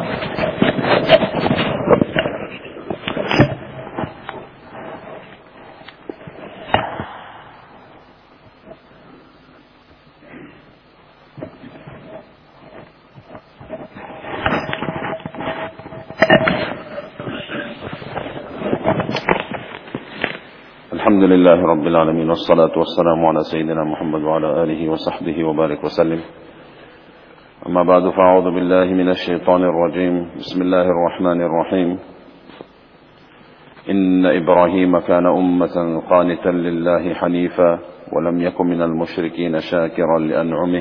الحمد لله رب العالمين والصلاة والسلام على سيدنا محمد وعلى آله وصحبه وبارك وسلم. أما بعد فأعوذ بالله من الشيطان الرجيم. بسم الله الرحمن الرحيم. إن إبراهيم كان أمة قانتا لله حنيفا ولم يكن من المشركين شاكرا لأنعمه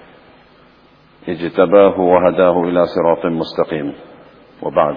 اجتباه وهداه إلى صراط مستقيم. وبعد.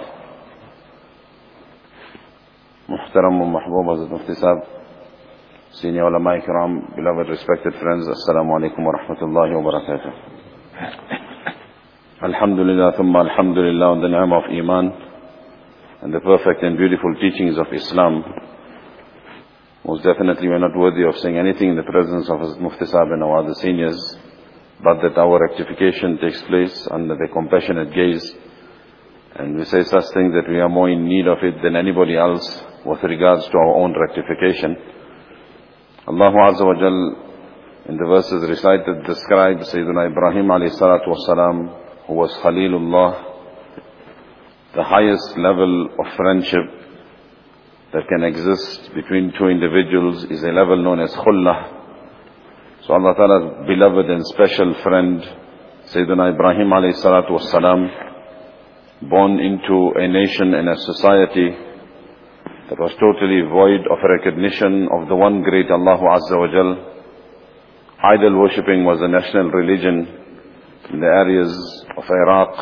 محترم و محبوب حضرت مفتی صاحب، senior ulama ikram, beloved respected friends, assalamu alaikum wa rahmatullahi wa barakatuh. Alhamdulillah, thumma alhamdulillah, on the ni'mah of Iman and the perfect and beautiful teachings of Islam. Most definitely we are not worthy of saying anything in the presence of Hazrat Mufti Sahib and our other seniors, but that our rectification takes place under their compassionate gaze. And we say such things that we are more in need of it than anybody else with regards to our own rectification. Allah Azza wa Jal in the verses recited described Sayyidina Ibrahim alayhi salatu wasalam, who was Khalilullah. The highest level of friendship that can exist between two individuals is a level known as khullah. So Allah Ta'ala's beloved and special friend Sayyidina Ibrahim alayhi salatu wasalam, born into a nation and a society that was totally void of recognition of the one great Allah Azza wa Jal, idol worshipping was a national religion in the areas of Iraq,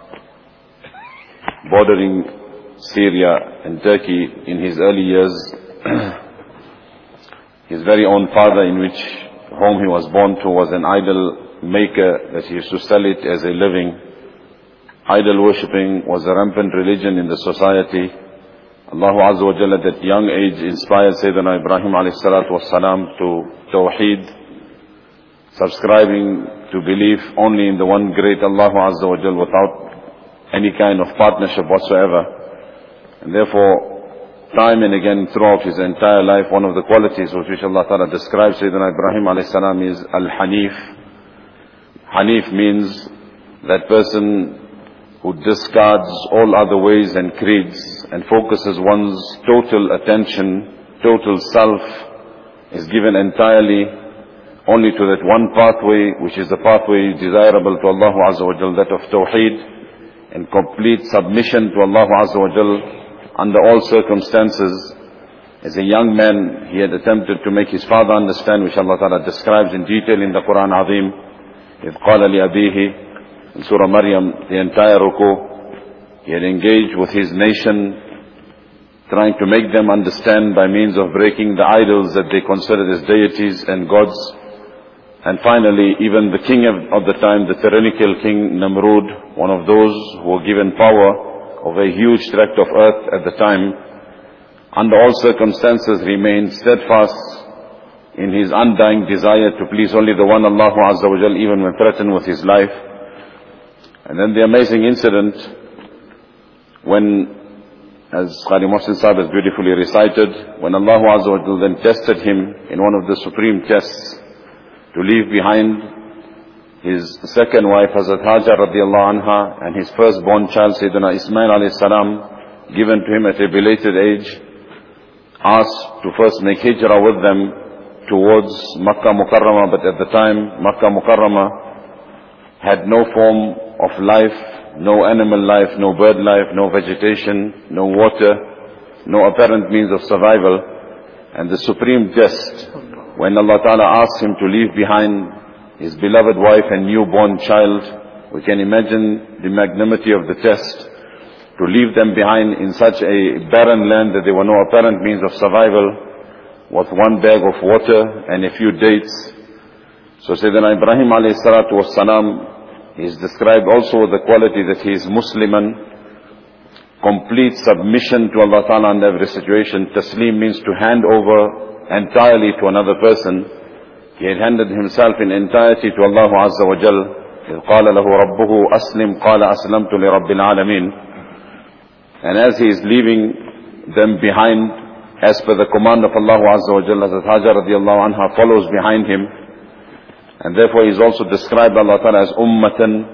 bordering Syria and Turkey in his early years. His very own father, in which home he was born to, was an idol maker that he used to sell it as a living. Idol worshipping was a rampant religion in the society. Allah Azza wa Jalla at that young age inspired Sayyidina Ibrahim alayhi salatu wassalam to Tawheed, subscribing to belief only in the one great Allah Azza wa Jalla without any kind of partnership whatsoever. And therefore, time and again throughout his entire life, one of the qualities with which Allah Ta'ala describes Sayyidina Ibrahim alayhi salam is Al-Hanif. Hanif means that person who discards all other ways and creeds and focuses one's total attention, total self is given entirely only to that one pathway, which is the pathway desirable to Allah Azza wa Jal, that of Tawheed, and complete submission to Allah Azza wa Jal under all circumstances. As a young man, he had attempted to make his father understand, which Allah Ta'ala describes in detail in the Quran Azim. إِذْ قَالَ لِأَبِيهِ in Surah Maryam, the entire ruku, he had engaged with his nation, trying to make them understand by means of breaking the idols that they considered as deities and gods. And finally, even the king of, of the time, the tyrannical king Namrud, one of those who were given power of a huge tract of earth at the time, under all circumstances remained steadfast in his undying desire to please only the one Allah Azza wa Jal, even when threatened with his life. And then the amazing incident when, as Qari Mohsin Sahib has beautifully recited, when Allah Azza wa Jal then tested him in one of the supreme tests to leave behind his second wife, Hazrat Hajar radiallahu anha, and his firstborn child, Sayyidina Ismail alayhi salam, given to him at a belated age, asked to first make hijrah with them towards Makkah Mukarramah. But at the time, Makkah Mukarramah had no form of life, no animal life, no bird life, no vegetation, no water, no apparent means of survival. And the supreme test, when Allah Ta'ala asked him to leave behind his beloved wife and newborn child, we can imagine the magnanimity of the test, to leave them behind in such a barren land that there were no apparent means of survival, with one bag of water and a few dates. So Sayyidina Ibrahim alayhi salatu wassalam is described also with the quality that he is Musliman, complete submission to Allah Ta'ala in every situation. Taslim means to hand over entirely to another person. He had handed himself in entirety to Allah Azza wa Jal. إِذْ قَالَ لَهُ رَبُّهُ أَسْلِمْ قَالَ أَسْلَمْتُ لِرَبِّ الْعَالَمِينَ. And as he is leaving them behind, as per the command of Allah Azza wa Jal, Hazrat Hajar radiallahu anha follows behind him. And therefore he is also described by Allah Ta'ala as ummatan.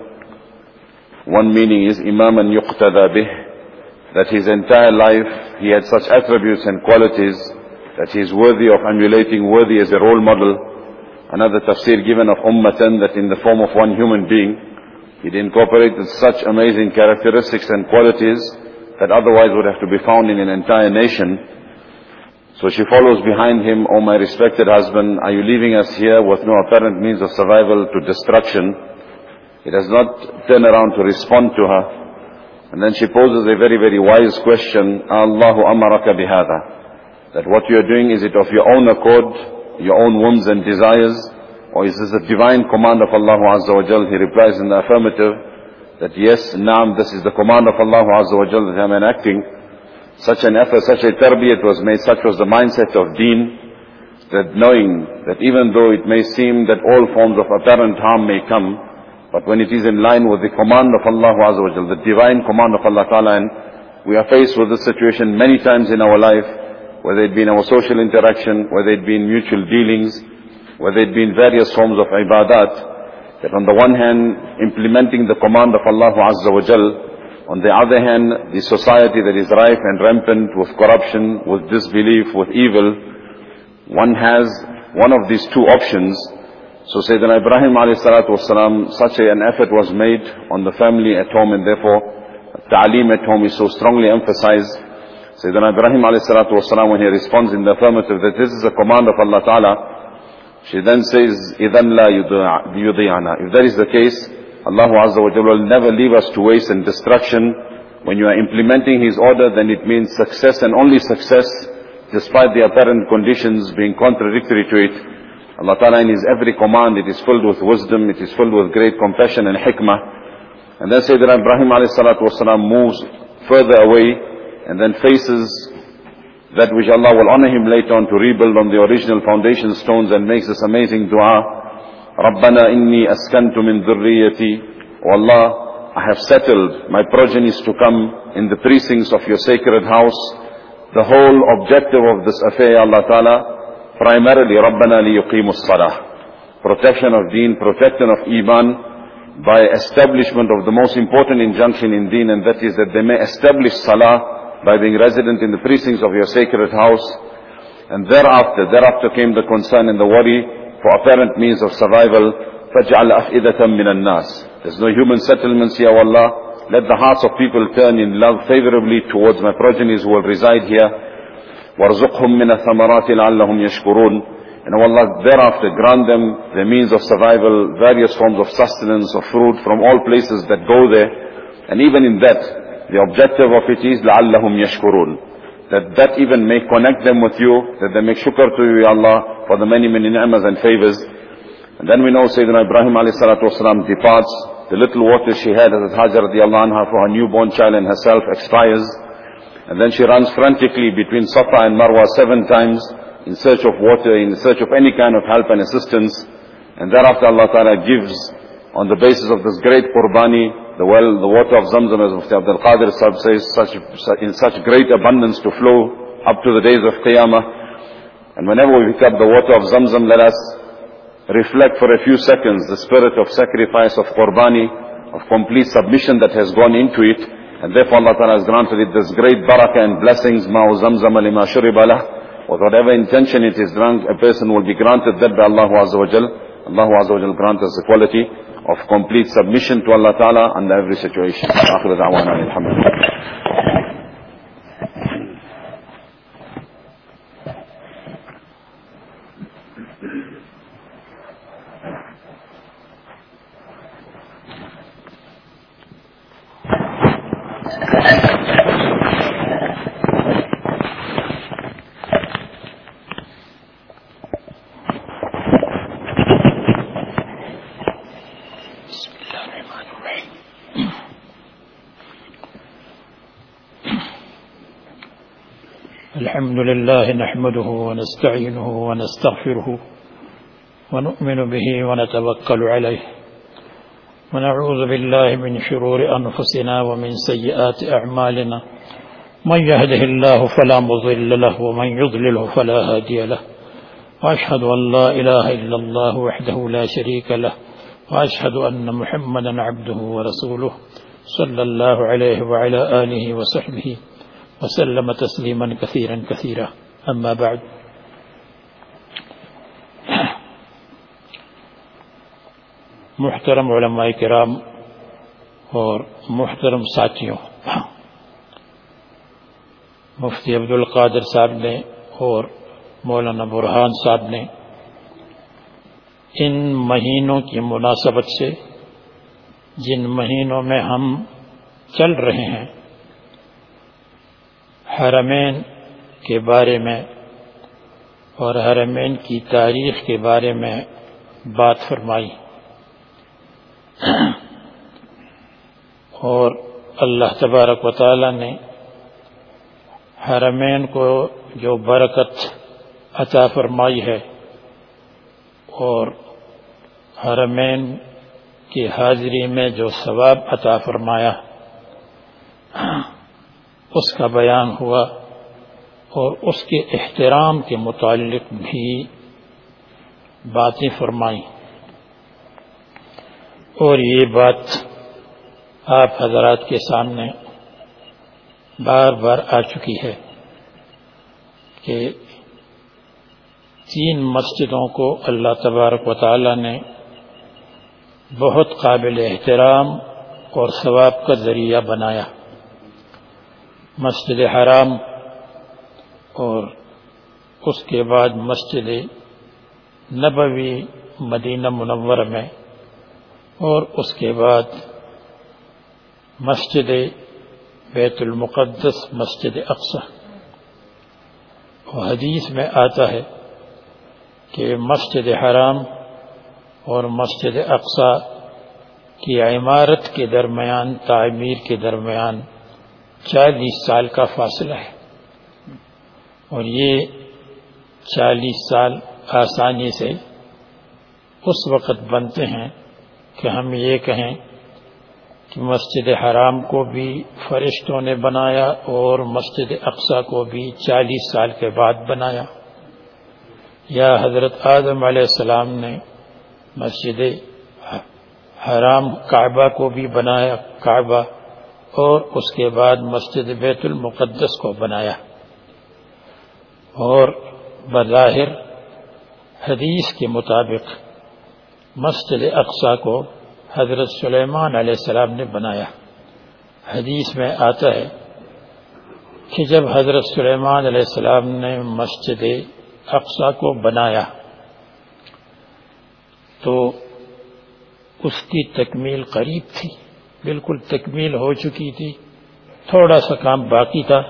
One meaning is imaman yuqtada bih, that his entire life he had such attributes and qualities that he is worthy of emulating, worthy as a role model. Another tafsir given of ummatan, that in the form of one human being, he incorporated such amazing characteristics and qualities that otherwise would have to be found in an entire nation. So she follows behind him, "O my respected husband, are you leaving us here with no apparent means of survival to destruction?" He does not turn around to respond to her. And then she poses a very, very wise question, "Allahu amaraka bihada?" That what you are doing, is it of your own accord, your own whims and desires, or is this a divine command of Allah Azza wa Jal? He replies in the affirmative, that yes, naam, this is the command of Allah Azza wa Jal that I am enacting. Such an effort, such a tarbiyat was made, such was the mindset of deen, that knowing that even though it may seem that all forms of apparent harm may come, but when it is in line with the command of Allah Azza wa Jal, the divine command of Allah Ta'ala, and we are faced with this situation many times in our life, whether it be in our social interaction, whether it be in mutual dealings, whether it be in various forms of ibadat, that on the one hand, implementing the command of Allah Azza wa Jal, on the other hand, the society that is rife and rampant with corruption, with disbelief, with evil, one has one of these two options. So Sayyidina Ibrahim alayhi salatu wasalam, such an effort was made on the family at home, and therefore ta'aleem at home is so strongly emphasized. Sayyidina Ibrahim alayhi salatu wasalam, when he responds in the affirmative that this is a command of Allah Ta'ala, She then says, إِذَنْ لَا يُضِيعَنَا. If that is the case, Allah Azza wa Jalla will never leave us to waste and destruction. When you are implementing His order, then it means success and only success, despite the apparent conditions being contradictory to it. Allah Ta'ala in His every command, it is filled with wisdom, it is filled with great compassion and hikmah. And then Sayyidina Ibrahim alayhi salatu wasalam moves further away and then faces that which Allah will honor him later on to rebuild on the original foundation stones, and makes this amazing dua. Rabbana inni askantu min dhurriyyati. O Allah, I have settled my progenies to come in the precincts of your sacred house. The whole objective of this affair, Allah Ta'ala, primarily Rabbana liyuqimus salah. Protection of deen, protection of iman, by establishment of the most important injunction in deen, and that is that they may establish salah by being resident in the precincts of your sacred house. And thereafter, thereafter came the concern and the worry for apparent means of survival. فَجْعَلْ أَفْئِدَةً مِّنَ النَّاسِ. There's no human settlements here, O Allah. Let the hearts of people turn in love favorably towards my progenies who will reside here. وَارْزُقْهُمْ مِنَ الثَّمَرَاتِ لَعَلَّهُمْ يَشْكُرُونَ. And O Allah, thereafter grant them the means of survival, various forms of sustenance, of fruit from all places that go there. And even in that, the objective of it is لَعَلَّهُمْ يَشْكُرُونَ. That that even may connect them with you, that they make shukr to you, Ya Allah, for the many, many ni'mas and favors. And then we know Sayyidina Ibrahim alayhi salatu wasalam departs. The little water she had as Hajar radiallahu anha for her newborn child and herself expires. And then she runs frantically between Safa and Marwa seven times in search of water, in search of any kind of help and assistance. And thereafter Allah Ta'ala gives, on the basis of this great qurbani, the well, the water of Zamzam, as Mufti Abdul Qadir Sahib says, such, in such great abundance to flow up to the days of Qiyamah. And whenever we pick up the water of Zamzam, let us reflect for a few seconds the spirit of sacrifice, of qurbani, of complete submission that has gone into it. And therefore Allah Ta'ala has granted it this great barakah and blessings. Ma'u Zamzam lima shuriba lah. With whatever intention it is drunk, a person will be granted that by Allah Azza wa Jal. Allah Azza wa Jal grant us the quality of complete submission to Allah Ta'ala under every situation. Akhir da'wana alhamdulillah. الحمد لله نحمده ونستعينه ونستغفره ونؤمن به ونتوكل عليه ونعوذ بالله من شرور أنفسنا ومن سيئات أعمالنا من يهده الله فلا مضل له ومن يضلله فلا هادي له وأشهد أن لا إله إلا الله وحده لا شريك له وأشهد أن محمدا عبده ورسوله صلى الله عليه وعلى آله وصحبه وسلم تسلیما کثیرا کثیرا اما بعد. محترم علماء کرام اور محترم ساتھیوں، مفتی عبد القادر صاحب نے اور مولانا برہان صاحب نے ان مہینوں کی مناسبت سے، جن مہینوں میں ہم چل رہے ہیں، حرمین کے بارے میں اور حرمین کی تاریخ کے بارے میں بات فرمائی، اور اللہ تبارک و تعالی نے حرمین کو جو برکت عطا فرمائی ہے اور حرمین کی حاضری میں جو ثواب عطا فرمایا، اس کا بیان ہوا، اور اس کے احترام کے متعلق بھی باتیں فرمائیں. اور یہ بات آپ حضرات کے سامنے بار بار آ چکی ہے کہ تین مسجدوں کو اللہ تبارک و تعالی نے بہت قابل احترام اور ثواب کا ذریعہ بنایا. مسجد حرام اور اس کے بعد مسجد نبوی مدینہ منورہ میں، اور اس کے بعد مسجد بیت المقدس، مسجد اقصی۔ اور حدیث میں آتا ہے کہ مسجد حرام اور مسجد اقصی کی عمارت کے درمیان، تعمیر کے درمیان چالیس سال کا فاصلہ ہے، اور یہ چالیس سال آسانی سے اس وقت بنتے ہیں کہ ہم یہ کہیں کہ مسجد حرام کو بھی فرشتوں نے بنایا اور مسجد اقصی کو بھی چالیس سال کے بعد بنایا، یا حضرت آدم علیہ السلام نے مسجد حرام کعبہ کو بھی بنایا، کعبہ، اور اس کے بعد مسجد بیت المقدس کو بنایا۔ اور بظاہر حدیث کے مطابق مسجد اقصی کو حضرت سلیمان علیہ السلام نے بنایا۔ حدیث میں آتا ہے کہ جب حضرت سلیمان علیہ السلام نے مسجد اقصی کو بنایا تو اس کی تکمیل قریب تھی، بالکل تکمیل ہو چکی تھی، تھوڑا سا کام باقی تھا،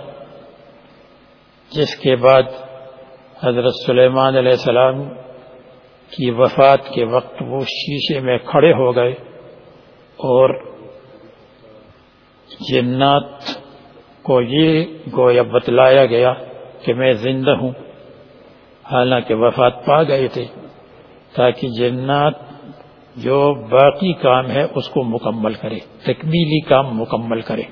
جس کے بعد حضرت سلیمان علیہ السلام کی وفات کے وقت وہ شیشے میں کھڑے ہو گئے، اور جنات کو یہ گویا بتلایا گیا کہ میں زندہ ہوں، حالانکہ وفات پا گئے تھے، تاکہ جنات جو باقی کام ہے اس کو مکمل کرے، تکمیلی کام مکمل کرے۔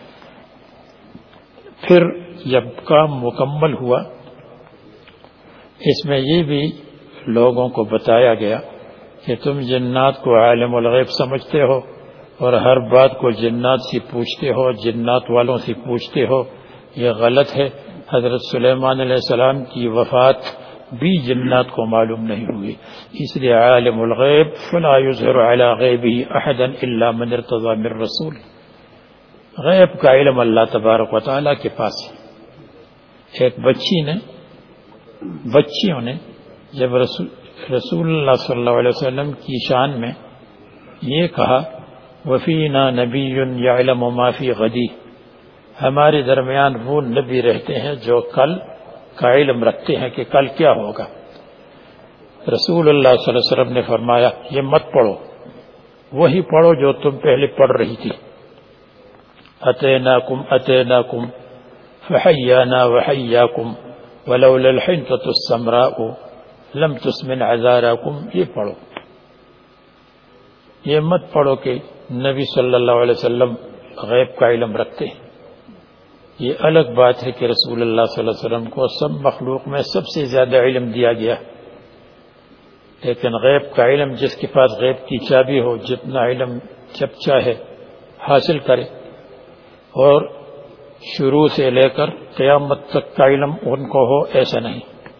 پھر جب کام مکمل ہوا، اس میں یہ بھی لوگوں کو بتایا گیا کہ تم جنات کو عالم الغیب سمجھتے ہو اور ہر بات کو جنات سے پوچھتے ہو، جنات والوں سے پوچھتے ہو، یہ غلط ہے۔ حضرت سلیمان علیہ السلام کی وفات بھی جنات کو معلوم نہیں ہوئی، اس لیے عالم الغیب فلا یظہر علی غیبہ احدا الا من ارتضی من رسول، غیب کا علم اللہ تبارک و تعالیٰ کے پاس ہے۔ ایک بچی نے بچیوں نے جب رسول رسول اللہ صلی اللہ علیہ وسلم کی شان میں یہ کہا وفینا نبی یعلم ما فی غدی، ہمارے درمیان وہ نبی رہتے ہیں جو کل کا علم رکھتے ہیں کہ کل کیا ہوگا، رسول اللہ صلی اللہ علیہ وسلم نے فرمایا یہ مت پڑھو، وہی پڑھو جو تم پہلے پڑھ رہی تھی، اتیناکم اتیناکم فحیانا وحیاکم ولولا الحنطۃ السمراء لم تسمن عذارکم، یہ پڑھو، یہ مت پڑھو کہ نبی صلی اللہ علیہ وسلم غیب کا علم رکھتے ہیں۔ یہ الگ بات ہے کہ رسول اللہ صلی اللہ علیہ وسلم کو سب مخلوق میں سب سے زیادہ علم دیا گیا، لیکن غیب کا علم جس کے پاس غیب کی چابی ہو، جتنا علم جب چاہے حاصل کرے، اور شروع سے لے کر قیامت تک کا علم ان کو ہو، ایسا نہیں۔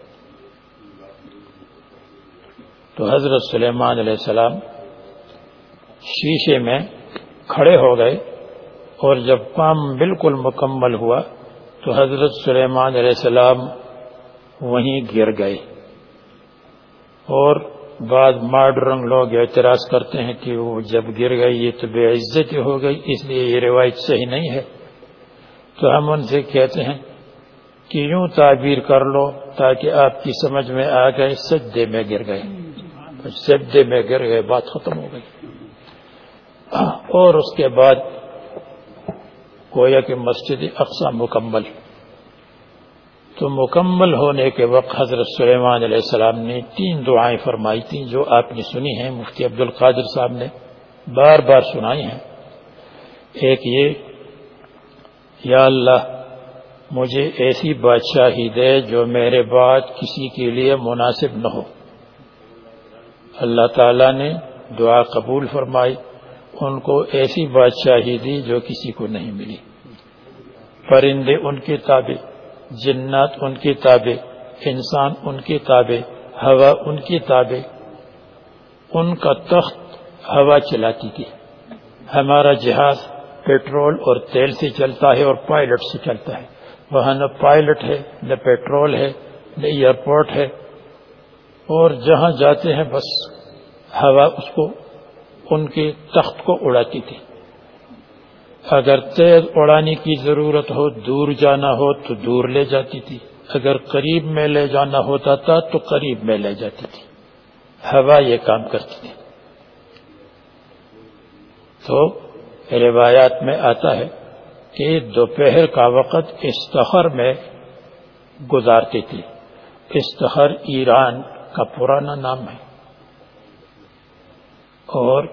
تو حضرت سلیمان علیہ السلام شیشے میں کھڑے ہو گئے، اور جب کام بالکل مکمل ہوا تو حضرت سلیمان علیہ السلام وہیں گر گئے، اور بعض ماڈرن لوگ اعتراض کرتے ہیں کہ وہ جب گر گئے یہ تو بے عزتی ہو گئی، اس لیے یہ روایت صحیح نہیں ہے۔ تو ہم ان سے کہتے ہیں کہ یوں تعبیر کر لو تاکہ آپ کی سمجھ میں آ گئے سجدے میں گر گئے، سجدے میں گر گئے، بات ختم ہو گئی۔ اور اس کے بعد گویا کہ مسجد اقصی مکمل، تو مکمل ہونے کے وقت حضرت سلیمان علیہ السلام نے تین دعائیں فرمائی تھیں جو آپ نے سنی ہیں، مفتی عبد القادر صاحب نے بار بار سنائی ہیں۔ ایک یہ، یا اللہ مجھے ایسی بادشاہی دے جو میرے بعد کسی کے لیے مناسب نہ ہو۔ اللہ تعالیٰ نے دعا قبول فرمائی، ان کو ایسی بادشاہی دی جو کسی کو نہیں ملی۔ پرندے ان کے تابع، جنات ان کے تابع، انسان ان کے تابع، ہوا ان کے تابع، ان کا تخت ہوا چلاتی تھی۔ ہمارا جہاز پیٹرول اور تیل سے چلتا ہے اور پائلٹ سے چلتا ہے، وہاں نہ پائلٹ ہے، نہ پیٹرول ہے، نہ ایئرپورٹ ہے، اور جہاں جاتے ہیں بس ہوا اس کو ان کے تخت کو اڑاتی تھی. اگر تیز اڑانے کی ضرورت ہو، دور جانا ہو تو دور لے جاتی تھی، اگر قریب میں لے جانا ہوتا تھا تو قریب میں لے جاتی تھی. ہوا یہ کام کرتی تھی. تو روایات میں آتا ہے کہ دوپہر کا وقت استخر میں گزارتی تھی. استخر ایران کا پرانا نام ہے، اور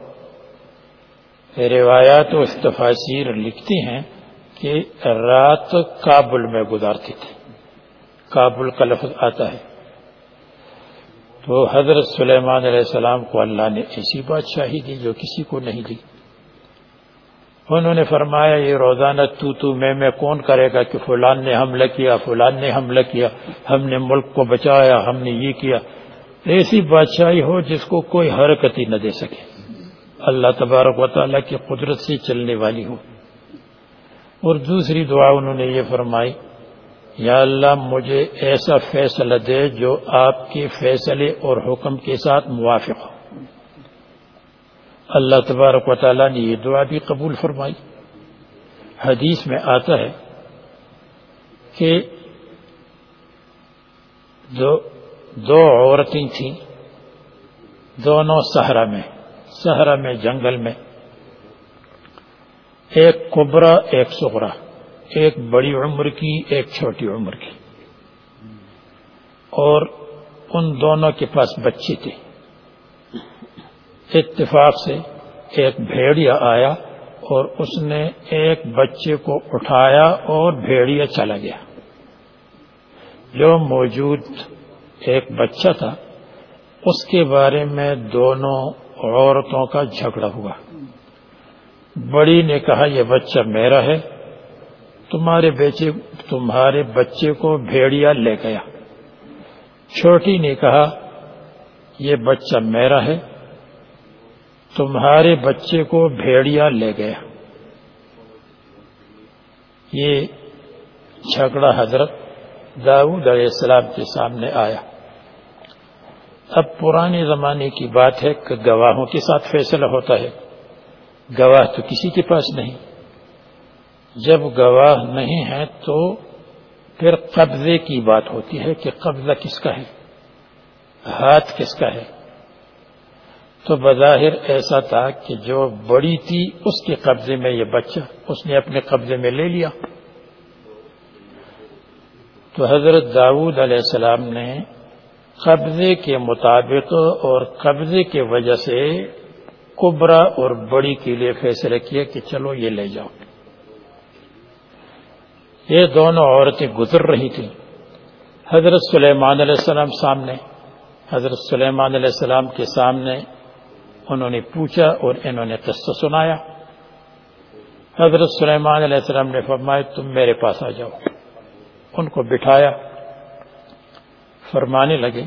روایات و تفاسیر لکھتی ہیں کہ رات کابل میں گزارتی تھی. کابل کا لفظ آتا ہے. تو حضرت سلیمان علیہ السلام کو اللہ نے ایسی بادشاہی دی جو کسی کو نہیں دی. انہوں نے فرمایا یہ روزانہ تو تو میں میں کون کرے گا کہ فلان نے حملہ کیا، فلان نے حملہ کیا، ہم نے ملک کو بچایا، ہم نے یہ کیا. ایسی بادشاہی ہو جس کو کوئی حرکت ہی نہ دے سکے، اللہ تبارک و تعالیٰ کی قدرت سے چلنے والی ہو. اور دوسری دعا انہوں نے یہ فرمائی، یا اللہ مجھے ایسا فیصلہ دے جو آپ کے فیصلے اور حکم کے ساتھ موافق ہو. اللہ تبارک و تعالیٰ نے یہ دعا بھی قبول فرمائی. حدیث میں آتا ہے کہ دو دو عورتیں تھیں، دونوں صحرا میں صحرا میں جنگل میں، ایک کبرا ایک صغرا، ایک بڑی عمر کی ایک چھوٹی عمر کی، اور ان دونوں کے پاس بچے تھے. اتفاق سے ایک بھیڑیا آیا اور اس نے ایک بچے کو اٹھایا اور بھیڑیا چلا گیا. جو موجود ایک بچہ تھا اس کے بارے میں دونوں عورتوں کا جھگڑا ہوا. بڑی نے کہا یہ بچہ میرا ہے، تمہارے بیچے تمہارے بچے کو بھیڑیا لے گیا. چھوٹی نے کہا یہ بچہ میرا ہے، تمہارے بچے کو بھیڑیا لے گیا. یہ جھگڑا حضرت داؤد علیہ السلام کے سامنے آیا. اب پرانے زمانے کی بات ہے کہ گواہوں کے ساتھ فیصلہ ہوتا ہے. گواہ تو کسی کے پاس نہیں. جب گواہ نہیں ہے تو پھر قبضے کی بات ہوتی ہے کہ قبضہ کس کا ہے، ہاتھ کس کا ہے. تو بظاہر ایسا تھا کہ جو بڑی تھی اس کے قبضے میں یہ بچہ اس نے اپنے قبضے میں لے لیا. تو حضرت داؤد علیہ السلام نے قبضے کے مطابق اور قبضے کے وجہ سے کبرا اور بڑی کے لیے فیصلہ کیا کہ چلو یہ لے جاؤ. یہ دونوں عورتیں گزر رہی تھیں. حضرت سلیمان علیہ السلام سامنے حضرت سلیمان علیہ السلام کے سامنے انہوں نے پوچھا اور انہوں نے قصہ سنایا. حضرت سلیمان علیہ السلام نے فرمایا تم میرے پاس آ جاؤ. ان کو بٹھایا، فرمانے لگے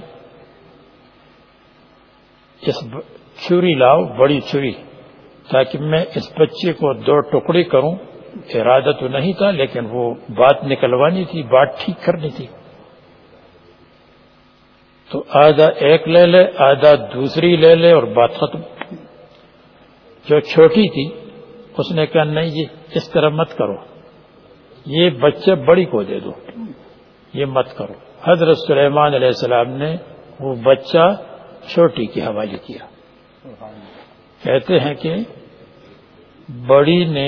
اس چھری لاؤ، بڑی چھری، تاکہ میں اس بچے کو دو ٹکڑے کروں. ارادہ تو نہیں تھا لیکن وہ بات نکلوانی تھی، بات ٹھیک کرنی تھی. تو آدھا ایک لے لے، آدھا دوسری لے لے اور بات ختم. جو چھوٹی تھی اس نے کہا نہیں جی اس طرح مت کرو، یہ بچہ بڑی کو دے دو، یہ مت کرو. حضرت سلیمان علیہ السلام نے وہ بچہ چھوٹی کے حوالے کیا. کہتے ہیں کہ بڑی نے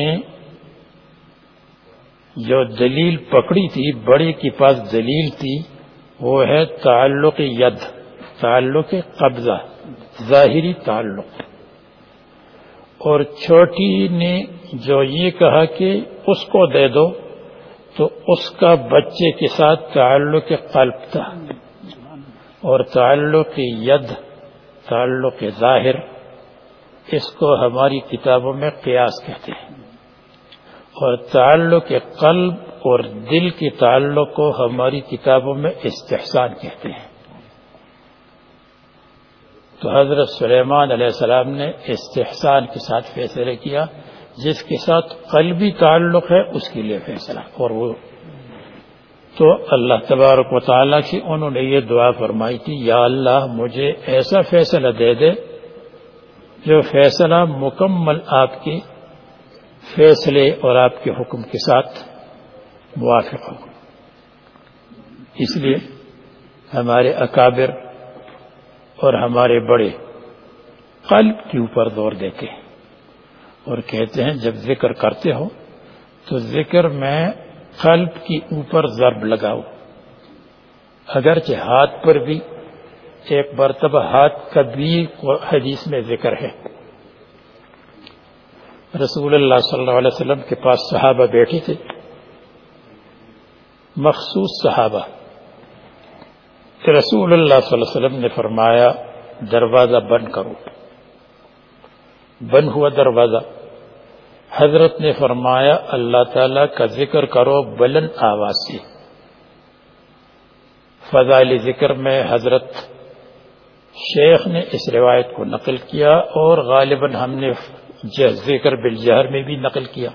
جو دلیل پکڑی تھی، بڑی کے پاس دلیل تھی، وہ ہے تعلق ید، تعلق قبضہ، ظاہری تعلق. اور چھوٹی نے جو یہ کہا کہ اس کو دے دو، تو اس کا بچے کے ساتھ تعلق قلب تھا. اور تعلق ید، تعلق ظاہر، اس کو ہماری کتابوں میں قیاس کہتے ہیں. اور تعلق قلب اور دل کے تعلق کو ہماری کتابوں میں استحسان کہتے ہیں. تو حضرت سلیمان علیہ السلام نے استحسان کے ساتھ فیصلہ کیا. جس کے ساتھ قلبی تعلق ہے اس کے لیے فیصلہ. اور وہ تو اللہ تبارک و تعالیٰ کی انہوں نے یہ دعا فرمائی تھی، یا اللہ مجھے ایسا فیصلہ دے دے جو فیصلہ مکمل آپ کے فیصلے اور آپ کے حکم کے ساتھ موافق ہو۔ اس لیے ہمارے اکابر اور ہمارے بڑے قلب کے اوپر زور دیتے ہیں اور کہتے ہیں جب ذکر کرتے ہو تو ذکر میں قلب کے اوپر ضرب لگاؤ، اگرچہ ہاتھ پر بھی ایک مرتبہ ہاتھ کا بھی حدیث میں ذکر ہے۔ رسول اللہ صلی اللہ علیہ وسلم کے پاس صحابہ بیٹھے تھے، مخصوص صحابہ۔ رسول اللہ صلی اللہ علیہ وسلم نے فرمایا دروازہ بند کرو، بند ہوا دروازہ۔ حضرت نے فرمایا اللہ تعالیٰ کا ذکر کرو بلند آواز سے۔ فضائل ذکر میں حضرت شیخ نے اس روایت کو نقل کیا اور غالباً ہم نے ذکر بالجہر میں بھی نقل کیا۔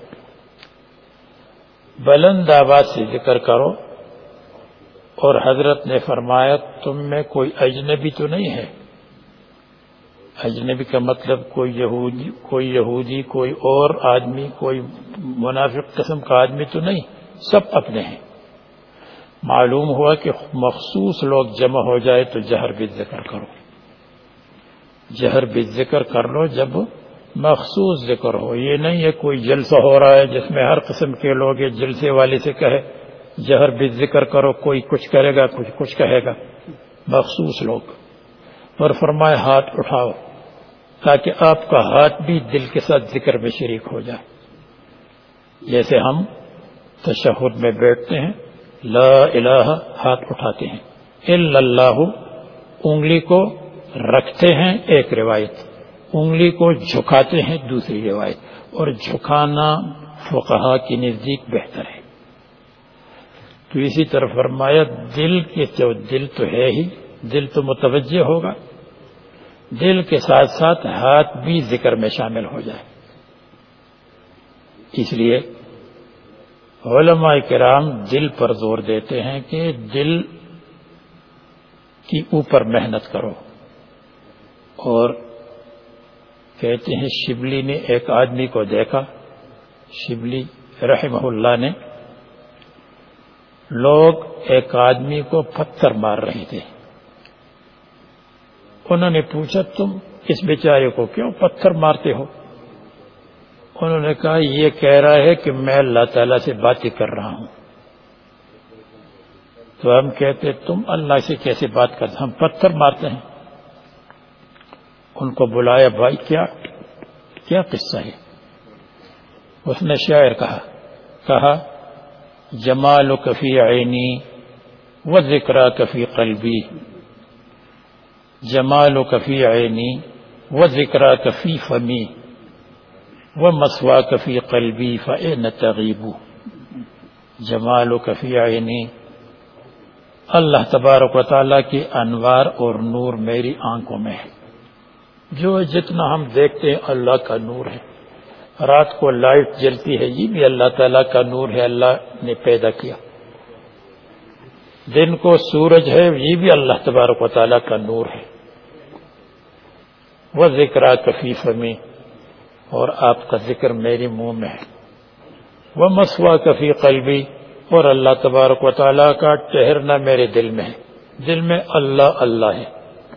بلند آواز سے ذکر کرو، اور حضرت نے فرمایا تم میں کوئی اجنبی تو نہیں ہے۔ اجنبی کا مطلب کوئی یہودی کوئی یہودی کوئی اور آدمی، کوئی منافق قسم کا آدمی تو نہیں، سب اپنے ہیں۔ معلوم ہوا کہ مخصوص لوگ جمع ہو جائے تو جہر بالذکر کرو، جہر بالذکر کر لو جب مخصوص ذکر ہو۔ یہ نہیں ہے کوئی جلسہ ہو رہا ہے جس میں ہر قسم کے لوگ ہیں، جلسے والے سے کہے جہر بالذکر کرو، کوئی کچھ کرے گا کچھ کچھ کہے گا، مخصوص لوگ۔ اور فرمائے ہاتھ اٹھاؤ تاکہ آپ کا ہاتھ بھی دل کے ساتھ ذکر میں شریک ہو جائے۔ جیسے ہم تشہد میں بیٹھتے ہیں لا الہ ہاتھ اٹھاتے ہیں، الا اللہ انگلی کو رکھتے ہیں ایک روایت، انگلی کو جھکاتے ہیں دوسری روایت، اور جھکانا فقہا کی نزدیک بہتر ہے۔ تو اسی طرح فرمایا دل کے جو دل تو ہے ہی، دل تو متوجہ ہوگا، دل کے ساتھ ساتھ ہاتھ بھی ذکر میں شامل ہو جائے۔ اس لیے علماء کرام دل پر زور دیتے ہیں کہ دل کی اوپر محنت کرو، اور کہتے ہیں شبلی نے ایک آدمی کو دیکھا، شبلی رحمہ اللہ نے، لوگ ایک آدمی کو پتھر مار رہے تھے۔ انہوں نے پوچھا تم اس بیچارے کو کیوں پتھر مارتے ہو؟ انہوں نے کہا یہ کہہ رہا ہے کہ میں اللہ تعالیٰ سے باتیں کر رہا ہوں۔ تو ہم کہتے تم اللہ سے کیسے بات کرتے؟ ہم پتھر مارتے ہیں۔ ان کو بلایا، بھائی کیا کیا قصہ ہے؟ اس نے شاعر کہا کہا جمالک فی عینی وذکراک فی قلبی، جمالک فی عینی وذکراک فی فمی ومثواک فی قلبی فأین تغیب۔ جمالک فی عینی، اللہ تبارک و تعالیٰ کے انوار اور نور میری آنکھوں میں ہے۔ جو جتنا ہم دیکھتے ہیں اللہ کا نور ہے۔ رات کو لائٹ جلتی ہے یہ بھی اللہ تعالیٰ کا نور ہے، اللہ نے پیدا کیا۔ دن کو سورج ہے یہ بھی اللہ تبارک و تعالیٰ کا نور ہے۔ وہ ذکر کفی فمی، اور آپ کا ذکر میرے منہ میں ہے۔ وہ مسوا کفی قلبی، اور اللہ تبارک و تعالیٰ کا ٹہرنا میرے دل میں ہے، دل میں اللہ اللہ ہے۔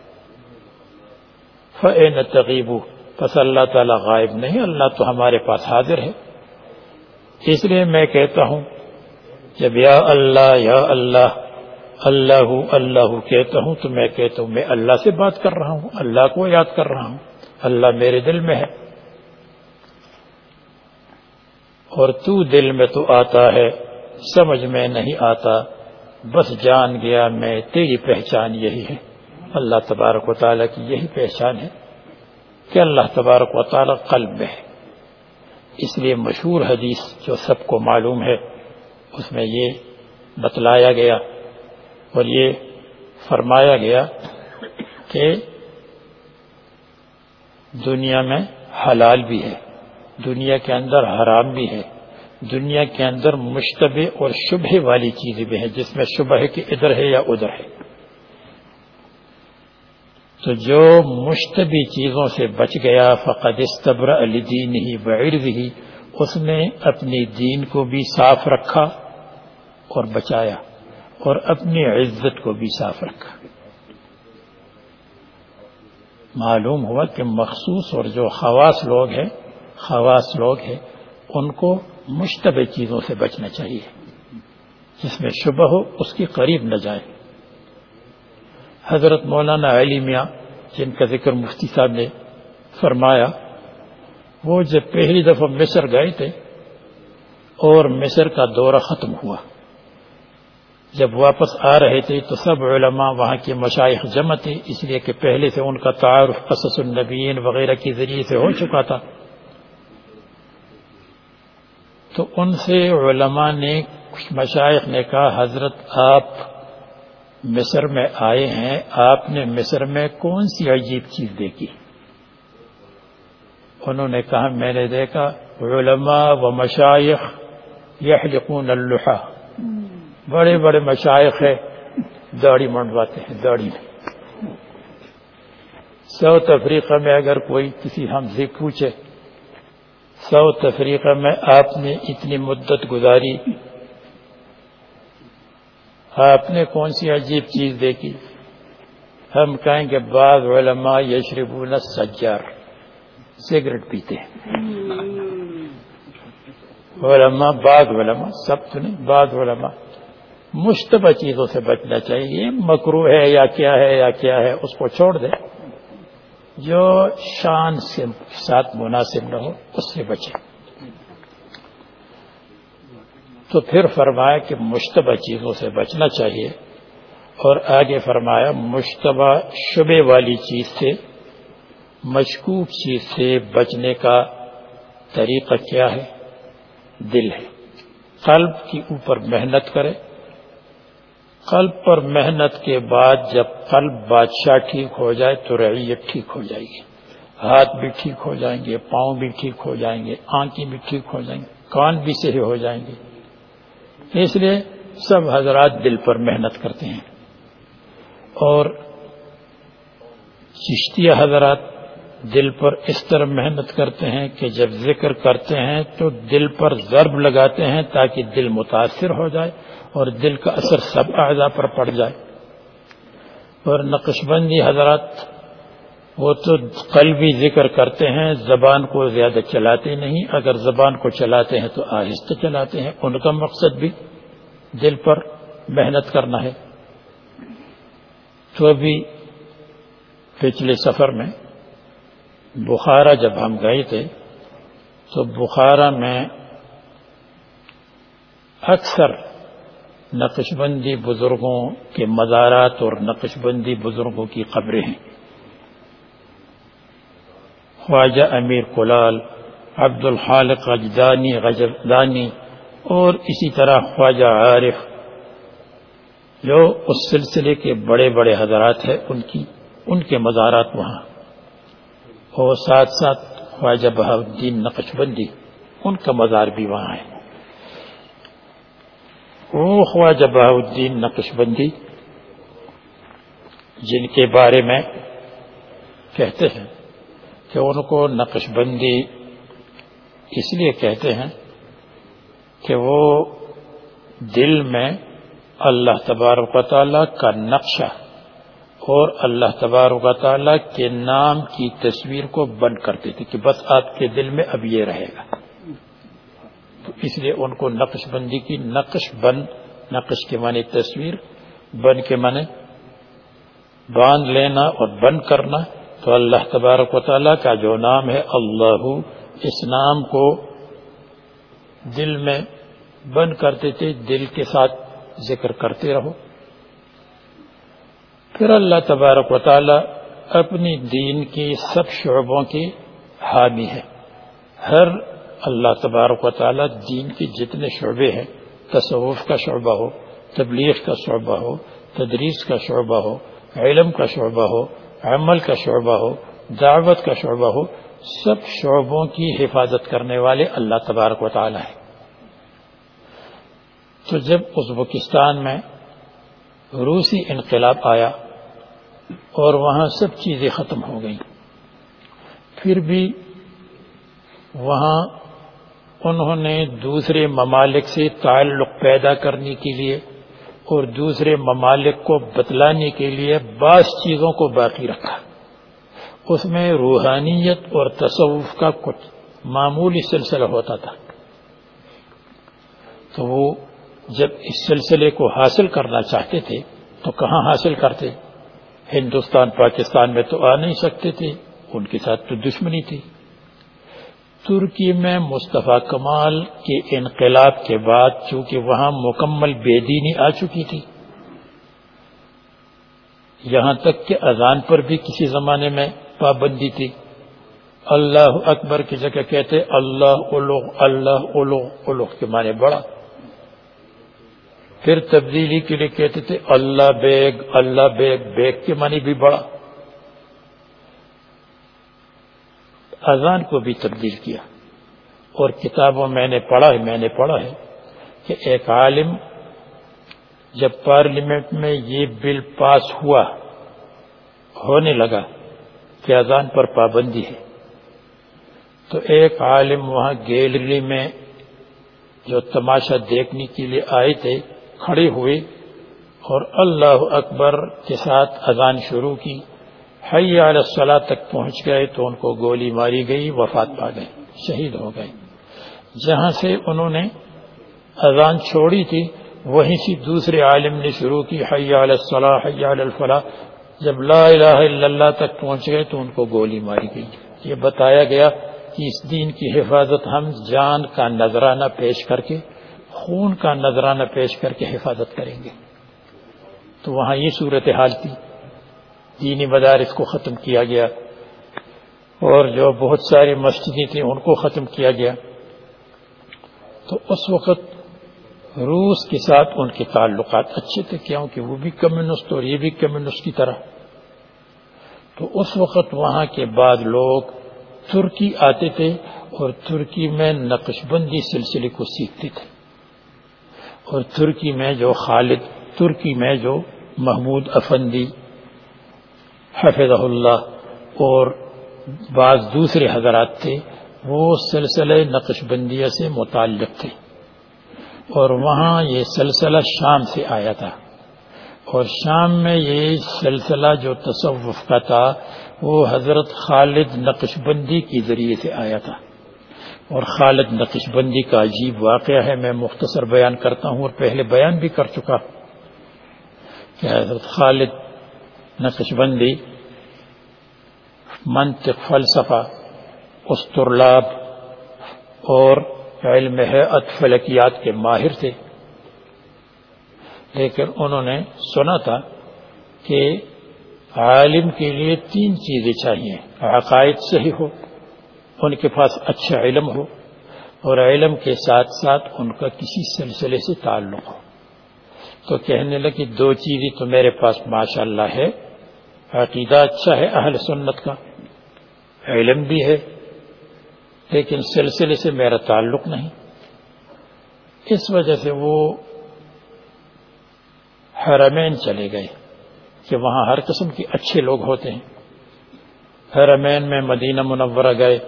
فَإِنَّ تَغِيبُ، پس اللہ تعالیٰ غائب نہیں، اللہ تو ہمارے پاس حاضر ہے۔ اس لیے میں کہتا ہوں جب یا اللہ یا اللہ اللہ اللہ کہتا ہوں تو میں کہتا ہوں میں اللہ سے بات کر رہا ہوں، اللہ کو یاد کر رہا ہوں، اللہ میرے دل میں ہے۔ اور تو دل میں تو آتا ہے، سمجھ میں نہیں آتا، بس جان گیا میں تیری پہچان یہی ہے۔ اللہ تبارک و تعالیٰ کی یہی پہچان ہے کہ اللہ تبارک و تعالیٰ قلب میں ہے۔ اس لیے مشہور حدیث جو سب کو معلوم ہے اس میں یہ بتلایا گیا اور یہ فرمایا گیا کہ دنیا میں حلال بھی ہے، دنیا کے اندر حرام بھی ہے، دنیا کے اندر مشتبہ اور شبہ والی چیزیں بھی ہیں جس میں شبہ ہے کہ ادھر ہے یا ادھر ہے. تو جو مشتبہ چیزوں سے بچ گیا فقد استبرأ لدینہ وعرضہ، اس نے اپنی دین کو بھی صاف رکھا اور بچایا اور اپنی عزت کو بھی صاف رکھا. معلوم ہوا کہ مخصوص اور جو خواص لوگ ہیں خواص لوگ ہیں ان کو مشتبہ چیزوں سے بچنا چاہیے، جس میں شبہ ہو اس کے قریب نہ جائے. حضرت مولانا علی میاں جن کا ذکر مفتی صاحب نے فرمایا، وہ جب پہلی دفعہ مصر گئے تھے اور مصر کا دورہ ختم ہوا، جب واپس آ رہے تھے تو سب علماء وہاں کے مشائخ جمع تھے، اس لیے کہ پہلے سے ان کا تعارف قصص النبیین وغیرہ کے ذریعے سے ہو چکا تھا. تو ان سے علماء نے کچھ مشائخ نے کہا حضرت آپ مصر میں آئے ہیں، آپ نے مصر میں کون سی عجیب چیز دیکھی؟ انہوں نے کہا میں نے دیکھا علماء و مشائخ یحلقون اللحى، بڑے بڑے مشائخ ہیں داڑھی منڈواتے ہیں داڑھی میں. ساؤتھ افریقہ میں اگر کوئی کسی ہم سے پوچھے ساؤتھ افریقہ میں آپ نے اتنی مدت گزاری، آپ نے کون سی عجیب چیز دیکھی؟ ہم کہیں گے بعض علماء یشربون السجار، سگریٹ پیتے ہیں. علماء بعض علماء، سب تو نہیں، بعض علماء. مشتبہ چیزوں سے بچنا چاہیے، مکروہ ہے یا کیا ہے یا کیا ہے اس کو چھوڑ دے، جو شان سے ساتھ مناسب نہ ہو اس سے بچے. تو پھر فرمایا کہ مشتبہ چیزوں سے بچنا چاہیے، اور آگے فرمایا مشتبہ شبہ والی چیز سے، مشکوک چیز سے بچنے کا طریقہ کیا ہے؟ دل ہے. قلب کے اوپر محنت کرے، قلب پر محنت کے بعد جب قلب بادشاہ ٹھیک ہو جائے تو رعیت ٹھیک ہو جائے گی، ہاتھ بھی ٹھیک ہو جائیں گے، پاؤں بھی ٹھیک ہو جائیں گے، آنکھیں بھی ٹھیک ہو جائیں گے، کان بھی صحیح ہو جائیں گے. اس لیے سب حضرات دل پر محنت کرتے ہیں، اور چشتیہ حضرات دل پر اس طرح محنت کرتے ہیں کہ جب ذکر کرتے ہیں تو دل پر ضرب لگاتے ہیں تاکہ دل متاثر ہو جائے اور دل کا اثر سب اعضاء پر پڑ جائے. اور نقشبندی حضرات وہ تو قلبی ذکر کرتے ہیں، زبان کو زیادہ چلاتے نہیں، اگر زبان کو چلاتے ہیں تو آہستہ چلاتے ہیں، ان کا مقصد بھی دل پر محنت کرنا ہے. تو ابھی پچھلے سفر میں بخارا جب ہم گئے تھے تو بخارا میں اکثر نقشبندی بزرگوں کے مزارات اور نقشبندی بزرگوں کی قبریں ہیں. خواجہ امیر کلال، عبد الخالق غجدانی غجدانی اور اسی طرح خواجہ عارف، جو اس سلسلے کے بڑے بڑے حضرات ہیں، ان کی ان کے مزارات وہاں، اور ساتھ ساتھ خواجہ بہاؤالدین نقشبندی ان کا مزار بھی وہاں ہے. وہ خواجہ بہاؤالدین نقشبندی جن کے بارے میں کہتے ہیں کہ ان کو نقشبندی اس لیے کہتے ہیں کہ وہ دل میں اللہ تبارک و تعالیٰ کا نقشہ اور اللہ تبارک و تعالیٰ کے نام کی تصویر کو بند کرتے تھے کہ بس آپ کے دل میں اب یہ رہے گا. تو اس لیے ان کو نقش بندی کی، نقش بند، نقش کے معنی تصویر، بند کے معنی باندھ لینا اور بند کرنا. تو اللہ تبارک و تعالیٰ کا جو نام ہے اللہ، اس نام کو دل میں بند کرتے تھے، دل کے ساتھ ذکر کرتے رہو. پھر اللہ تبارک و تعالیٰ اپنی دین کی سب شعبوں کی حامی ہے. ہر اللہ تبارک و تعالیٰ دین کے جتنے شعبے ہیں، تصوف کا شعبہ ہو، تبلیغ کا شعبہ ہو، تدریس کا شعبہ ہو، علم کا شعبہ ہو، عمل کا شعبہ ہو، دعوت کا شعبہ ہو، سب شعبوں کی حفاظت کرنے والے اللہ تبارک و تعالیٰ ہے. تو جب ازبکستان میں روسی انقلاب آیا اور وہاں سب چیزیں ختم ہو گئیں، پھر بھی وہاں انہوں نے دوسرے ممالک سے تعلق پیدا کرنے کے لیے اور دوسرے ممالک کو بتلانے کے لیے بعض چیزوں کو باقی رکھا. اس میں روحانیت اور تصوف کا کچھ معمولی سلسلہ ہوتا تھا. تو وہ جب اس سلسلے کو حاصل کرنا چاہتے تھے تو کہاں حاصل کرتے؟ ہندوستان پاکستان میں تو آ نہیں سکتے تھے، ان کے ساتھ تو دشمنی تھی. ترکی میں مصطفیٰ کمال کے انقلاب کے بعد چونکہ وہاں مکمل بے دینی آ چکی تھی، یہاں تک کہ اذان پر بھی کسی زمانے میں پابندی تھی. اللہ اکبر کی جگہ کہتے اللہ الغ اللہ الغ الغ کے معنی بڑا. پھر تبدیلی کے لیے کہتے تھے اللہ بیگ اللہ بیگ بیگ کے معنی بھی بڑا. اذان کو بھی تبدیل کیا. اور کتابوں میں نے پڑھا ہے میں نے پڑھا ہے کہ ایک عالم جب پارلیمنٹ میں یہ بل پاس ہوا ہونے لگا کہ اذان پر پابندی ہے، تو ایک عالم وہاں گیلری میں جو تماشا دیکھنے کے لیے آئے تھے کھڑے ہوئے اور اللہ اکبر کے ساتھ اذان شروع کی، حی علی الصلاۃ تک پہنچ گئے تو ان کو گولی ماری گئی، وفات پا گئے، شہید ہو گئے. جہاں سے انہوں نے اذان چھوڑی تھی وہیں سے دوسرے عالم نے شروع کی حی علی الصلاۃ حی علی الفلاح. جب لا الہ الا اللہ تک پہنچ گئے تو ان کو گولی ماری گئی. یہ بتایا گیا کہ اس دین کی حفاظت ہم جان کا نذرانہ پیش کر کے، خون کا نذرانہ پیش کر کے حفاظت کریں گے. تو وہاں یہ صورتحال تھی. دینی مدارس کو ختم کیا گیا اور جو بہت ساری مسجدیں تھیں ان کو ختم کیا گیا. تو اس وقت روس کے ساتھ ان کے تعلقات اچھے تھے کیونکہ وہ بھی کمیونسٹ اور یہ بھی کمیونسٹ کی طرح. تو اس وقت وہاں کے بعد لوگ ترکی آتے تھے اور ترکی میں نقش بندی سلسلے کو سیکھتے تھے. اور ترکی میں جو خالد ترکی میں جو محمود افندی حفظہ اللہ اور بعض دوسرے حضرات تھے وہ سلسلہ نقش بندیہ سے متعلق تھے. اور وہاں یہ سلسلہ شام سے آیا تھا. اور شام میں یہ سلسلہ جو تصوف کا تھا وہ حضرت خالد نقش بندی کے ذریعے سے آیا تھا. اور خالد نقش بندی کا عجیب واقعہ ہے، میں مختصر بیان کرتا ہوں اور پہلے بیان بھی کر چکا کہ حضرت خالد نقش بندی منطق، فلسفہ، اسطرلاب اور علم ہیئت فلکیات کے ماہر تھے. لیکن انہوں نے سنا تھا کہ عالم کے لیے تین چیزیں چاہیے: عقائد صحیح ہو، ان کے پاس اچھا علم ہو، اور علم کے ساتھ ساتھ ان کا کسی سلسلے سے تعلق ہو. تو کہنے لگے دو چیزیں تو میرے پاس ماشاء اللہ ہے، عقیدہ اچھا ہے اہل سنت کا، علم بھی ہے، لیکن سلسلے سے میرا تعلق نہیں. اس وجہ سے وہ حرمین چلے گئے کہ وہاں ہر قسم کے اچھے لوگ ہوتے ہیں. حرمین میں مدینہ منورہ گئے.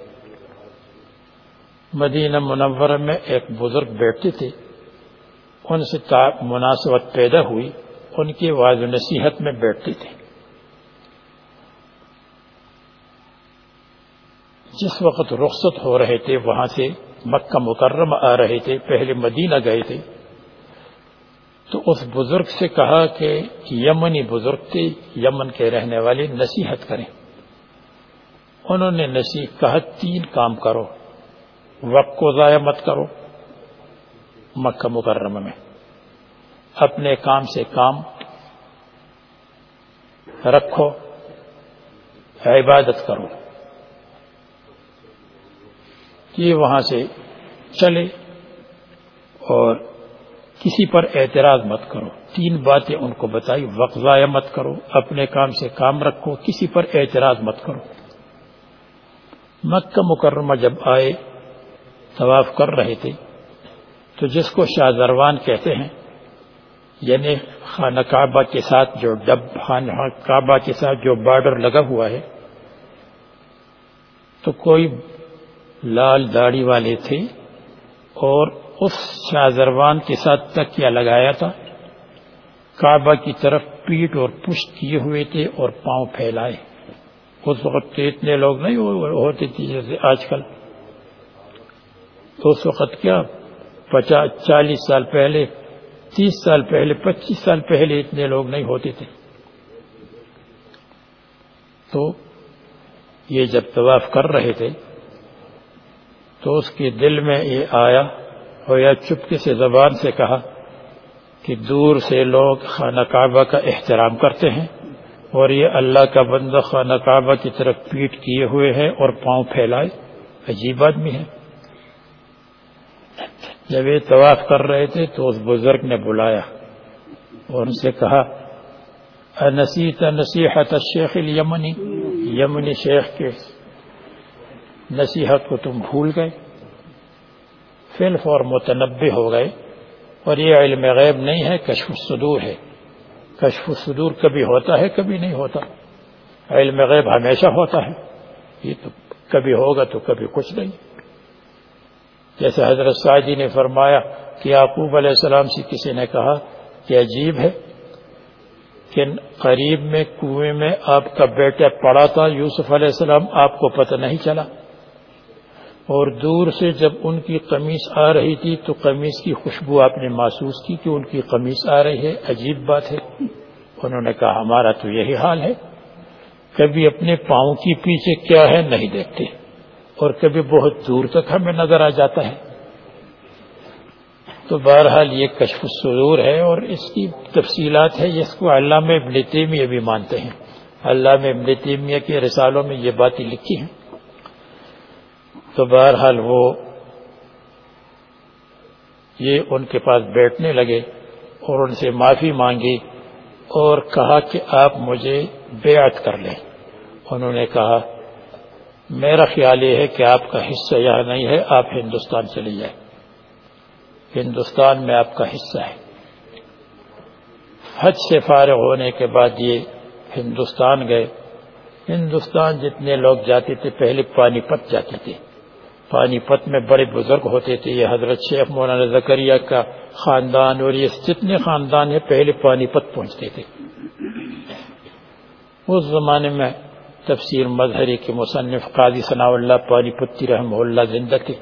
مدینہ منورہ میں ایک بزرگ بیٹھتے تھے، ان سے مناسبت پیدا ہوئی، ان کی واعظ و نصیحت میں بیٹھتے تھے. جس وقت رخصت ہو رہے تھے وہاں سے مکہ مکرمہ آ رہے تھے، پہلے مدینہ گئے تھے، تو اس بزرگ سے کہا کہ یمنی بزرگ تھے، یمن کے رہنے والے، نصیحت کریں. انہوں نے نصیحت کہا تین کام کرو، وقت کو ضائع مت کرو، مکہ مکرمہ میں اپنے کام سے کام رکھو، عبادت کرو. یہ وہاں سے چلے اور کسی پر اعتراض مت کرو. تین باتیں ان کو بتائی: وقت ضائع مت کرو، اپنے کام سے کام رکھو، کسی پر اعتراض مت کرو. مکہ مکرمہ جب آئے، طواف کر رہے تھے تو جس کو شاذروان کہتے ہیں، یعنی خانہ کعبہ کے ساتھ جو ڈب خانہ کعبہ کے ساتھ جو بارڈر لگا ہوا ہے، تو کوئی لال داڑھی والے تھے اور اس شاذروان کے ساتھ تکیہ لگایا تھا، کعبہ کی طرف پیٹ اور پشت کیے ہوئے تھے اور پاؤں پھیلائے. اس وقت تو اتنے لوگ نہیں ہوتے تھے جیسے آج کل. تو اس وقت کیا پچاس چالیس سال پہلے، تیس سال پہلے، پچیس سال پہلے اتنے لوگ نہیں ہوتے تھے. تو یہ جب طواف کر رہے تھے تو اس کے دل میں یہ آیا اور یا چپکے سے زبان سے کہا کہ دور سے لوگ خانہ کعبہ کا احترام کرتے ہیں اور یہ اللہ کا بندہ خانہ کعبہ کی طرف پیٹ کیے ہوئے ہے اور پاؤں پھیلائے، عجیب آدمی ہے. جب یہ طواف کر رہے تھے تو اس بزرگ نے بلایا اور ان سے کہا انسیت نصیحت الشیخ الیمنی، یمنی شیخ کے نصیحت کو تم بھول گئے. فی الفور متنبہ ہو گئے. اور یہ علم غیب نہیں ہے، کشف الصدور ہے. کشف الصدور کبھی ہوتا ہے کبھی نہیں ہوتا، علم غیب ہمیشہ ہوتا ہے. یہ تو کبھی ہوگا تو کبھی کچھ نہیں. جیسے حضرت سعدی نے فرمایا کہ یعقوب علیہ السلام سے کسی نے کہا کہ عجیب ہے کہ قریب میں کنویں میں آپ کا بیٹا پڑا تھا یوسف علیہ السلام، آپ کو پتہ نہیں چلا، اور دور سے جب ان کی قمیص آ رہی تھی تو قمیص کی خوشبو آپ نے محسوس کی کہ ان کی قمیص آ رہی ہے. عجیب بات ہے. انہوں نے کہا ہمارا تو یہی حال ہے، کبھی اپنے پاؤں کی پیچھے کیا ہے نہیں دیکھتے اور کبھی بہت دور تک ہمیں نظر آ جاتا ہے. تو بہرحال یہ کشف الصدور ہے اور اس کی تفصیلات ہے، جس کو علامہ ابن تیمیہ بھی مانتے ہیں. علامہ ابن تیمیہ کے رسالوں میں یہ باتیں لکھی ہیں. تو بہرحال وہ یہ ان کے پاس بیٹھنے لگے اور ان سے معافی مانگی اور کہا کہ آپ مجھے بیعت کر لیں. انہوں نے کہا میرا خیال یہ ہے کہ آپ کا حصہ یہاں نہیں ہے، آپ ہندوستان چلے جائیں، ہندوستان میں آپ کا حصہ ہے. حج سے فارغ ہونے کے بعد یہ ہندوستان گئے. ہندوستان جتنے لوگ جاتے تھے پہلے پانی پت جاتے تھے. پانی پت میں بڑے بزرگ ہوتے تھے. یہ حضرت شیخ مولانا زکریا کا خاندان اور یہ جتنے خاندان ہیں پہلے پانی پت پہنچتے تھے. اس زمانے میں تفسیر مظہری کے مصنف قاضی ثناء اللہ پانی پتی رحمہ اللہ زندہ تھے.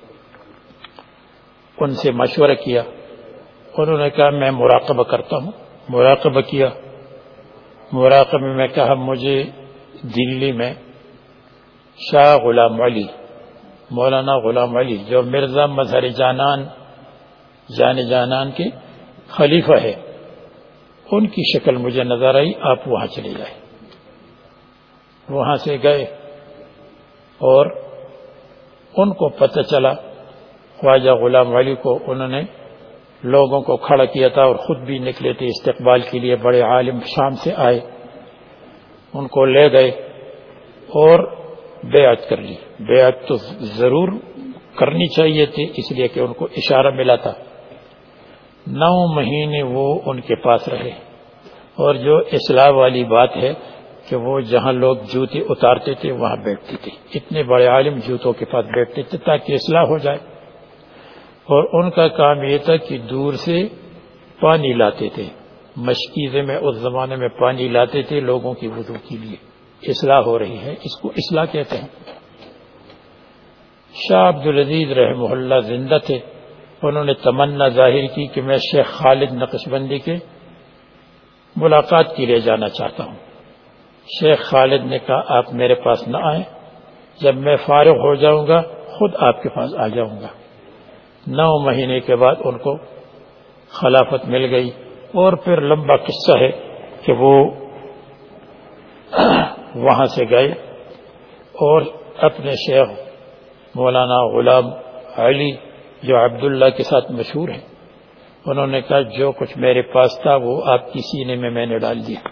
ان سے مشورہ کیا. انہوں نے کہا میں مراقبہ کرتا ہوں. مراقبہ کیا. مراقبہ میں کہا مجھے دلی میں شاہ غلام علی، مولانا غلام علی جو مرزا مظہر جانان جان جانان کے خلیفہ ہے، ان کی شکل مجھے نظر آئی، آپ وہاں چلے جائیں. وہاں سے گئے اور ان کو پتہ چلا، خواجہ غلام علی کو انہوں نے لوگوں کو کھڑا کیا تھا اور خود بھی نکلے تھے استقبال کے لیے. بڑے عالم شام سے آئے، ان کو لے گئے اور بیعت کر لی. بیعت تو ضرور کرنی چاہیے تھی اس لیے کہ ان کو اشارہ ملا تھا. نو مہینے وہ ان کے پاس رہے. اور جو اصلاح والی بات ہے کہ وہ جہاں لوگ جوتے اتارتے تھے وہاں بیٹھتے تھے. اتنے بڑے عالم جوتوں کے پاس بیٹھتے تھے تاکہ اصلاح ہو جائے. اور ان کا کام یہ تھا کہ دور سے پانی لاتے تھے. مشکیزے میں اس زمانے میں پانی لاتے تھے لوگوں کی وضو کے لیے. اصلاح ہو رہی ہے، اس کو اصلاح کہتے ہیں. شاہ عبدالعزیز رحمہ اللہ زندہ تھے. انہوں نے تمنا ظاہر کی کہ میں شیخ خالد نقشبندی کے ملاقات کے لیے جانا چاہتا ہوں. شیخ خالد نے کہا آپ میرے پاس نہ آئیں، جب میں فارغ ہو جاؤں گا خود آپ کے پاس آ جاؤں گا. نو مہینے کے بعد ان کو خلافت مل گئی. اور پھر لمبا قصہ ہے کہ وہ وہاں سے گئے اور اپنے شیخ مولانا غلام علی جو عبداللہ کے ساتھ مشہور ہیں، انہوں نے کہا جو کچھ میرے پاس تھا وہ آپ کی سینے میں میں نے ڈال دیا.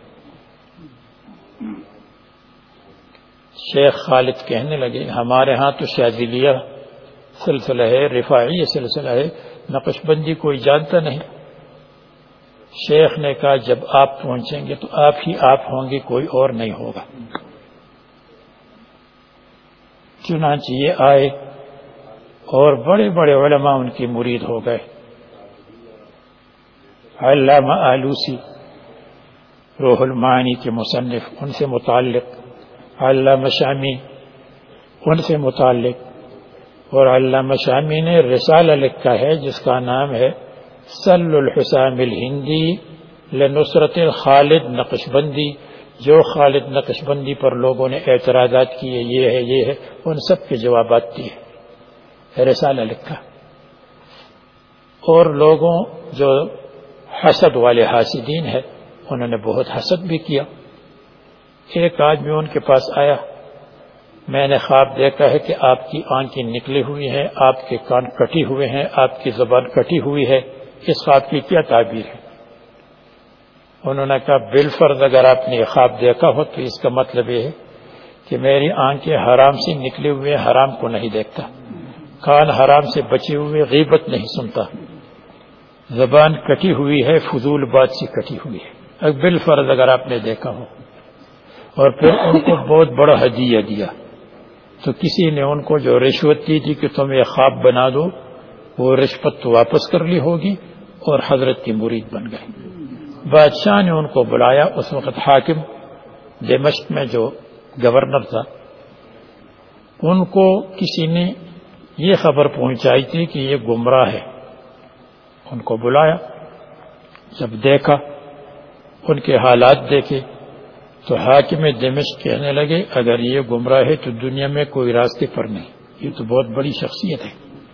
شیخ خالد کہنے لگے ہمارے ہاں تو شاذلیہ سلسلہ ہے، رفاعی سلسلہ ہے، نقش بندی کوئی جانتا نہیں. شیخ نے کہا جب آپ پہنچیں گے تو آپ ہی آپ ہوں گے, کوئی اور نہیں ہوگا. چنانچہ یہ آئے اور بڑے بڑے علماء ان کی مرید ہو گئے. علامہ آلوسی روح المعانی کے مصنف, ان سے متعلق, علامہ شامی ان سے متعلق, اور علامہ شامی نے رسالہ لکھا ہے جس کا نام ہے سل الحسام الہندی لنصرت خالد نقشبندی. جو خالد نقشبندی پر لوگوں نے اعتراضات کیے, یہ ہے یہ ہے, ان سب کے جوابات دیے, رسالہ لکھا. اور لوگوں جو حسد والے حاسدین ہیں انہوں نے بہت حسد بھی کیا. ایک آدمی ان کے پاس آیا, میں نے خواب دیکھا ہے کہ آپ کی آنکھیں نکلی ہوئی ہیں, آپ کے کان کٹی ہوئے ہیں, آپ کی زبان کٹی ہوئی ہے, اس خواب کی کیا تعبیر ہے؟ انہوں نے کہا بالفرض اگر آپ نے خواب دیکھا ہو تو اس کا مطلب یہ ہے کہ میری آنکھیں حرام سے نکلے ہوئے, حرام کو نہیں دیکھتا, کان حرام سے بچے ہوئے, غیبت نہیں سنتا, زبان کٹی ہوئی ہے, فضول بات سے کٹی ہوئی ہے, بالفرض اگر آپ نے دیکھا ہو. اور پھر ان کو بہت بڑا ہدیہ دیا. تو کسی نے ان کو جو رشوت دی تھی کہ تم یہ خواب بنا دو, وہ رشوت تو واپس کر لی ہوگی, اور حضرت کی مرید بن گئے. بادشاہ نے ان کو بلایا, اس وقت حاکم دمشق میں جو گورنر تھا, ان کو کسی نے یہ خبر پہنچائی تھی کہ یہ گمراہ ہے. ان کو بلایا, جب دیکھا, ان کے حالات دیکھے, تو حاکم دمشق کہنے لگے اگر یہ گمراہ ہے تو دنیا میں کوئی راستے پر نہیں, یہ تو بہت بڑی شخصیت ہے.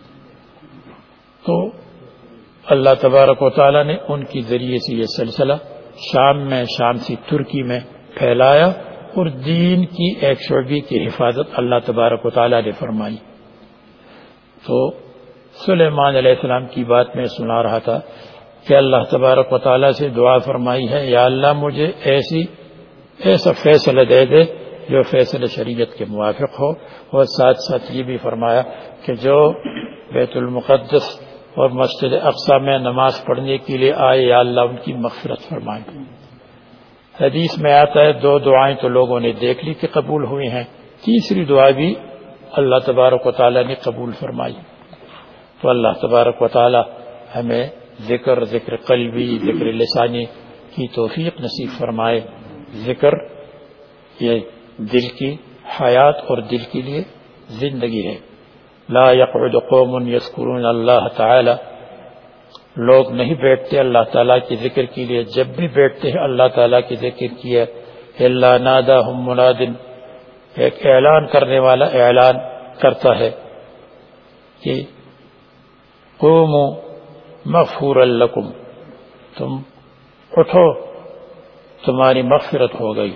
تو اللہ تبارک و تعالیٰ نے ان کی ذریعے سے یہ سلسلہ شام میں, شام سے ترکی میں پھیلایا, اور دین کی ایک شعبے کی حفاظت اللہ تبارک و تعالیٰ نے فرمائی. تو سلیمان علیہ السلام کی بات میں سنا رہا تھا کہ اللہ تبارک و تعالیٰ سے دعا فرمائی ہے, یا اللہ مجھے ایسی ایسا فیصلہ دے دے جو فیصلہ شریعت کے موافق ہو. اور ساتھ ساتھ یہ بھی فرمایا کہ جو بیت المقدس اور مسجد اقصی میں نماز پڑھنے کے لیے آئے, یا اللہ ان کی مغفرت فرمائے. حدیث میں آتا ہے دو دعائیں تو لوگوں نے دیکھ لی کہ قبول ہوئی ہیں, تیسری دعا بھی اللہ تبارک و تعالیٰ نے قبول فرمائی. تو اللہ تبارک و تعالیٰ ہمیں ذکر ذکر قلبی, ذکر لسانی کی توفیق نصیب فرمائے. ذکر یہ دل کی حیات اور دل کے لیے زندگی ہے. لا یقعد قوم یذکرون اللہ تعالی, لوگ نہیں بیٹھتے اللہ تعالیٰ کے ذکر کے لیے, جب بھی بیٹھتے ہیں اللہ تعالیٰ کے ذکر کیے, الا ناداہم مناد, ایک اعلان کرنے والا اعلان کرتا ہے کہ قوموا مغفورا لکم, تم اٹھو تمہاری مغفرت ہو گئی.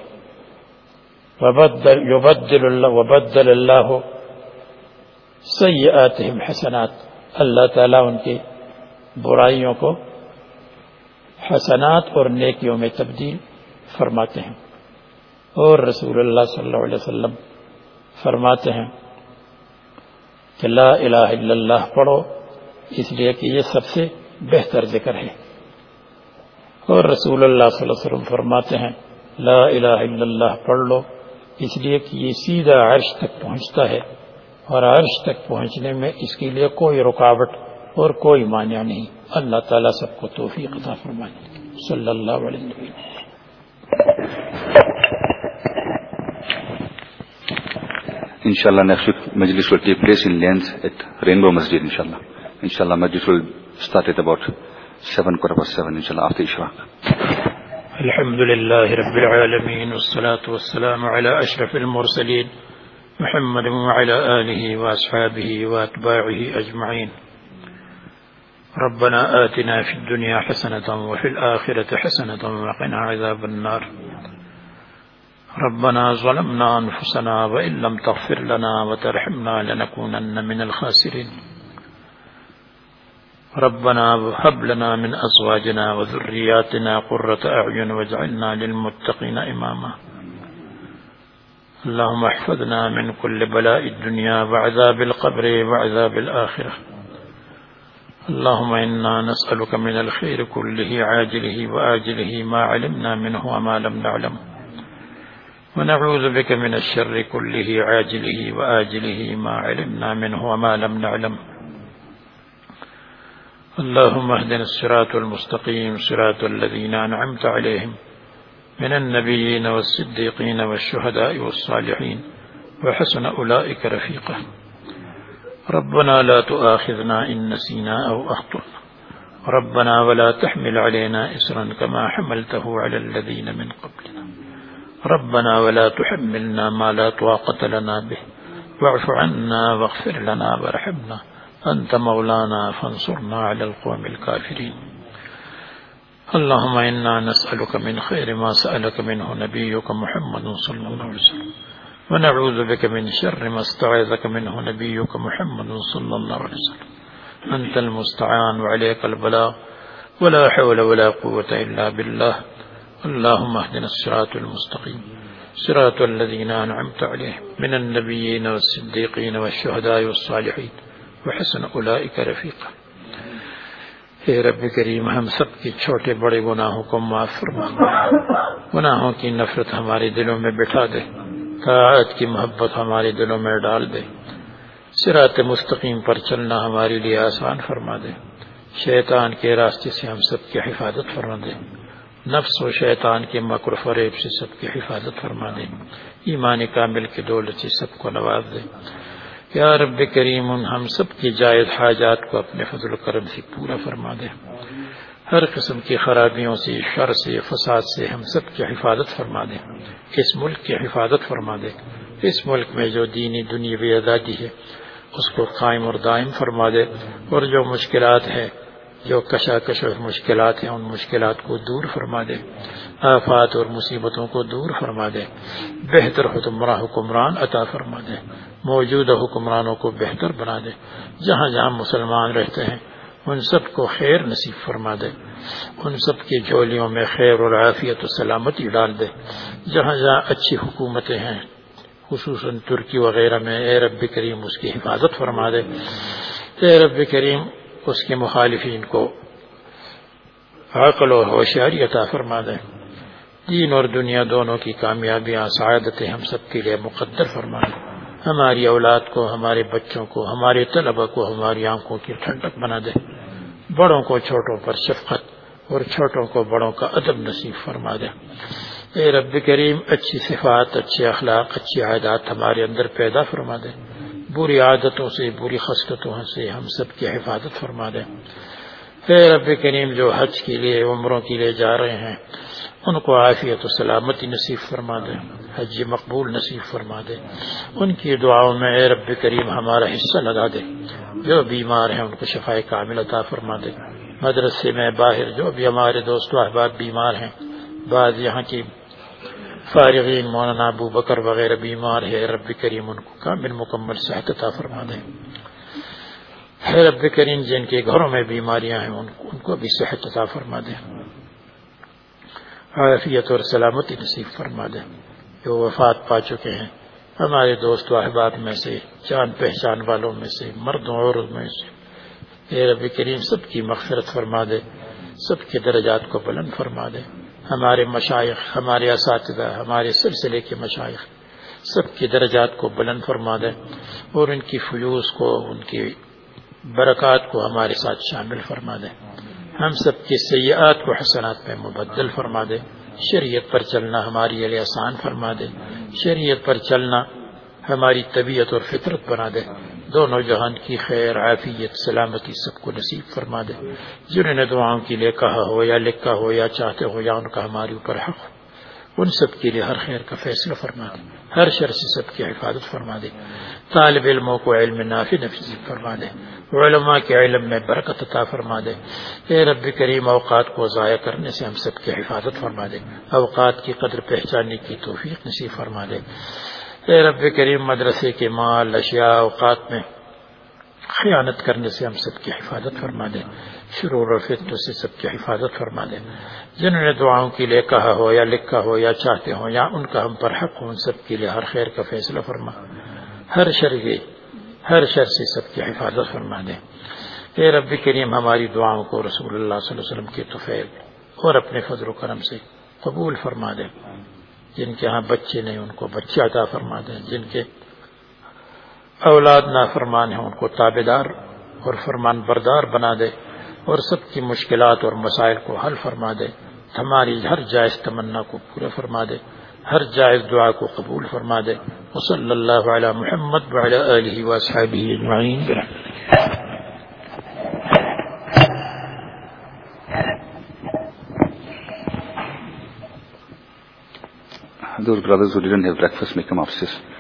وبدل یبدل اللہ وبدل اللہ سیئاتہم حسنات, اللہ تعالیٰ ان کی برائیوں کو حسنات اور نیکیوں میں تبدیل فرماتے ہیں. اور رسول اللہ صلی اللہ علیہ وسلم فرماتے ہیں کہ لا الہ الا اللہ پڑھو, اس لیے کہ یہ سب سے بہتر ذکر ہے. اور رسول اللہ صلی اللہ علیہ وسلم فرماتے ہیں لا الہ الا اللہ پڑھ لو, اس لیے کہ یہ سیدھا عرش تک پہنچتا ہے, اور عرش تک پہنچنے میں اس کے لیے کوئی رکاوٹ اور کوئی مانع نہیں. اللہ تعالیٰ سب کو توفیق عطا فرمائے. صلی اللہ علیہ وسلم. Inshallah, next week Majlis will take place in Lens at Rainbow Masjid, inshallah. Inshallah, Majlis will start at about seven, quarter past seven, inshallah, after Ishraq. الحمد لله رب العالمين, والصلاة والسلام على أشرف المرسلين محمد وعلى آله وأصحابه وأتباعه أجمعين. ربنا آتنا في الدنيا حسنة وفي الآخرة حسنة وقنا عذاب النار. ربنا ظلمنا أنفسنا وإن لم تغفر لنا وترحمنا لنكونن من الخاسرين. ربنا هب لنا من أزواجنا وذرياتنا قرة أعين واجعلنا للمتقين إماما. اللهم احفظنا من كل بلاء الدنيا وعذاب القبر وعذاب الآخرة. اللهم إنا نسألك من الخير كله عاجله وآجله ما علمنا منه وما لم نعلم، ونعوذ بك من الشر كله عاجله وآجله ما علمنا منه وما لم نعلم. اللهم اهدنا الصراط المستقيم صراط الذين أنعمت عليهم من النبيين والصديقين والشهداء والصالحين وحسن أولئك رفيقا. ربنا لا تؤاخذنا إن نسينا أو أخطأنا، ربنا ولا تحمل علينا إصرا كما حملته على الذين من قبلنا، ربنا ولا تحملنا ما لا طاقة لنا به، واعف عنا واغفر لنا وارحمنا، أنت مولانا فانصرنا على القوم الكافرين. اللهم إنا نسألك من خير ما سألك منه نبيك محمد صلى الله عليه وسلم، ونعوذ بك من شر ما استعاذك منه نبيك محمد صلى الله عليه وسلم. أنت المستعان وعليك البلاغ، ولا حول ولا قوة إلا بالله. اللهم اهدنا الصراط المستقيم صراط الذين أنعمت عليهم من النبيين والصديقين والشهداء والصالحين وحسن أولئك رفیقا. اے رب کریم، ہم سب کے چھوٹے بڑے گناہوں کو معاف فرما، گناہوں کی نفرت ہمارے دلوں میں بٹھا دے، طاعت کی محبت ہمارے دلوں میں ڈال دے، صراط مستقیم پر چلنا ہمارے لیے آسان فرما دے، شیطان کے راستے سے ہم سب کی حفاظت فرما دے، نفس و شیطان کے مکر و فریب سے سب کی حفاظت فرما دے، ایمان کامل کی دولت سے سب کو نواز دے. یا رب کریم، ان ہم سب کی جائز حاجات کو اپنے فضل و کرم سے پورا فرما دے، ہر قسم کی خرابیوں سے، شر سے، فساد سے ہم سب کی حفاظت فرما دے، اس ملک کی حفاظت فرما دے، اس ملک میں جو دینی دنیاوی آزادی ہے اس کو قائم اور دائم فرما دے، اور جو مشکلات ہیں، جو کشاکش اور مشکلات ہیں، ان مشکلات کو دور فرما دے، آفات اور مصیبتوں کو دور فرما دے، بہتر حکمراں حکمران عطا فرما دے، موجودہ حکمرانوں کو بہتر بنا دے، جہاں جہاں مسلمان رہتے ہیں ان سب کو خیر نصیب فرما دے، ان سب کی جھولیوں میں خیر اور عافیت و سلامتی ڈال دے، جہاں جہاں اچھی حکومتیں ہیں خصوصاً ترکی وغیرہ میں، اے رب کریم اس کی حفاظت فرما دے، اے رب کریم اس کے مخالفین کو عقل و ہوشیاری عطا فرما دے، دین اور دنیا دونوں کی کامیابیاں سعادتیں ہم سب کے لیے مقدر فرما دے، ہماری اولاد کو، ہمارے بچوں کو، ہمارے طلبہ کو ہماری آنکھوں کی ٹھنڈک بنا دے، بڑوں کو چھوٹوں پر شفقت اور چھوٹوں کو بڑوں کا ادب نصیب فرما دے. اے رب کریم اچھی صفات، اچھے اخلاق، اچھی عادات ہمارے اندر پیدا فرما دے، بری عادتوں سے، بری خصلتوں سے ہم سب کی حفاظت فرما دے. اے رب کریم جو حج کے لیے، عمروں کے لیے جا رہے ہیں ان کو عافیت و سلامتی نصیب فرما دے، حج مقبول نصیب فرما دے، ان کی دعاؤں میں اے رب کریم ہمارا حصہ لگا دے، جو بیمار ہیں ان کو شفائے کامل عطا فرما دے، مدرسے میں باہر جو بھی ہمارے دوست و احباب بیمار ہیں، بعض یہاں کی فارغین مولانا ابو بکر وغیرہ بیمار ہے، رب کریم ان کو کامل مکمل صحت عطا فرما دے. اے رب کریم جن کے گھروں میں بیماریاں ہیں ان کو, ان کو بھی صحت عطا فرما دے، عافیت اور سلامتی نصیب فرما دے. جو وفات پا چکے ہیں ہمارے دوست و احباب میں سے، جان پہچان والوں میں سے، مردوں اور میں سے، اے رب کریم سب کی مغفرت فرما دے، سب کے درجات کو بلند فرما دے. ہمارے مشائخ، ہمارے اساتذہ، ہمارے سلسلے کے مشائخ سب کی درجات کو بلند فرما دے، اور ان کی فیوز کو، ان کی برکات کو ہمارے ساتھ شامل فرما دے. ہم سب کی سیئات کو حسنات میں مبدل فرما دے. شریعت پر چلنا ہماری لیے آسان فرما دے، شریعت پر چلنا ہماری طبیعت اور فطرت بنا دے. دونوں جہان کی خیر، عافیت، سلامتی سب کو نصیب فرما دے. جنہوں نے دعاؤں کے لیے کہا ہو یا لکھا ہو یا چاہتے ہو یا ان کا ہمارے اوپر حق ہو، ان سب کے لیے ہر خیر کا فیصلہ فرما دے، ہر شر سے سب کی حفاظت فرما دے. طالب علموں کو علم نافع نصیب فرما دے، علماء کے علم میں برکت عطا فرما دے. اے رب کریم اوقات کو ضائع کرنے سے ہم سب کی حفاظت فرما دے، اوقات کی قدر پہچاننے کی توفیق نصیب فرما دے. اے رب کریم مدرسے کے مال، اشیاء، اوقات میں خیانت کرنے سے ہم سب کی حفاظت فرما دے، شرور و فتنوں سے سب کی حفاظت فرما دے. جنہوں نے دعاؤں کے لیے کہا ہو یا لکھا ہو یا چاہتے ہو یا ان کا ہم پر حق ہو، ان سب کے لیے ہر خیر کا فیصلہ فرما، ہر شر کے ہر شر سے سب کی حفاظت فرما دے. اے رب کریم ہماری دعاؤں کو رسول اللہ صلی اللہ علیہ وسلم کے طفیل اور اپنے فضل و کرم سے قبول فرما دے. جن کے ہاں بچے نہیں ان کو بچے عطا فرما دے. جن کے اولاد نافرمان ہیں ان کو تابعدار اور فرمان بردار بنا دے اور سب کی مشکلات اور مسائل کو حل فرما دے. ہماری ہر جائز تمنا کو پورا فرما دے. ہر جائز دعا کو قبول فرما دے. وصلی اللہ علی محمد وعلی آلہ واصحابہ اجمعین. Those brothers who didn't have breakfast may come upstairs.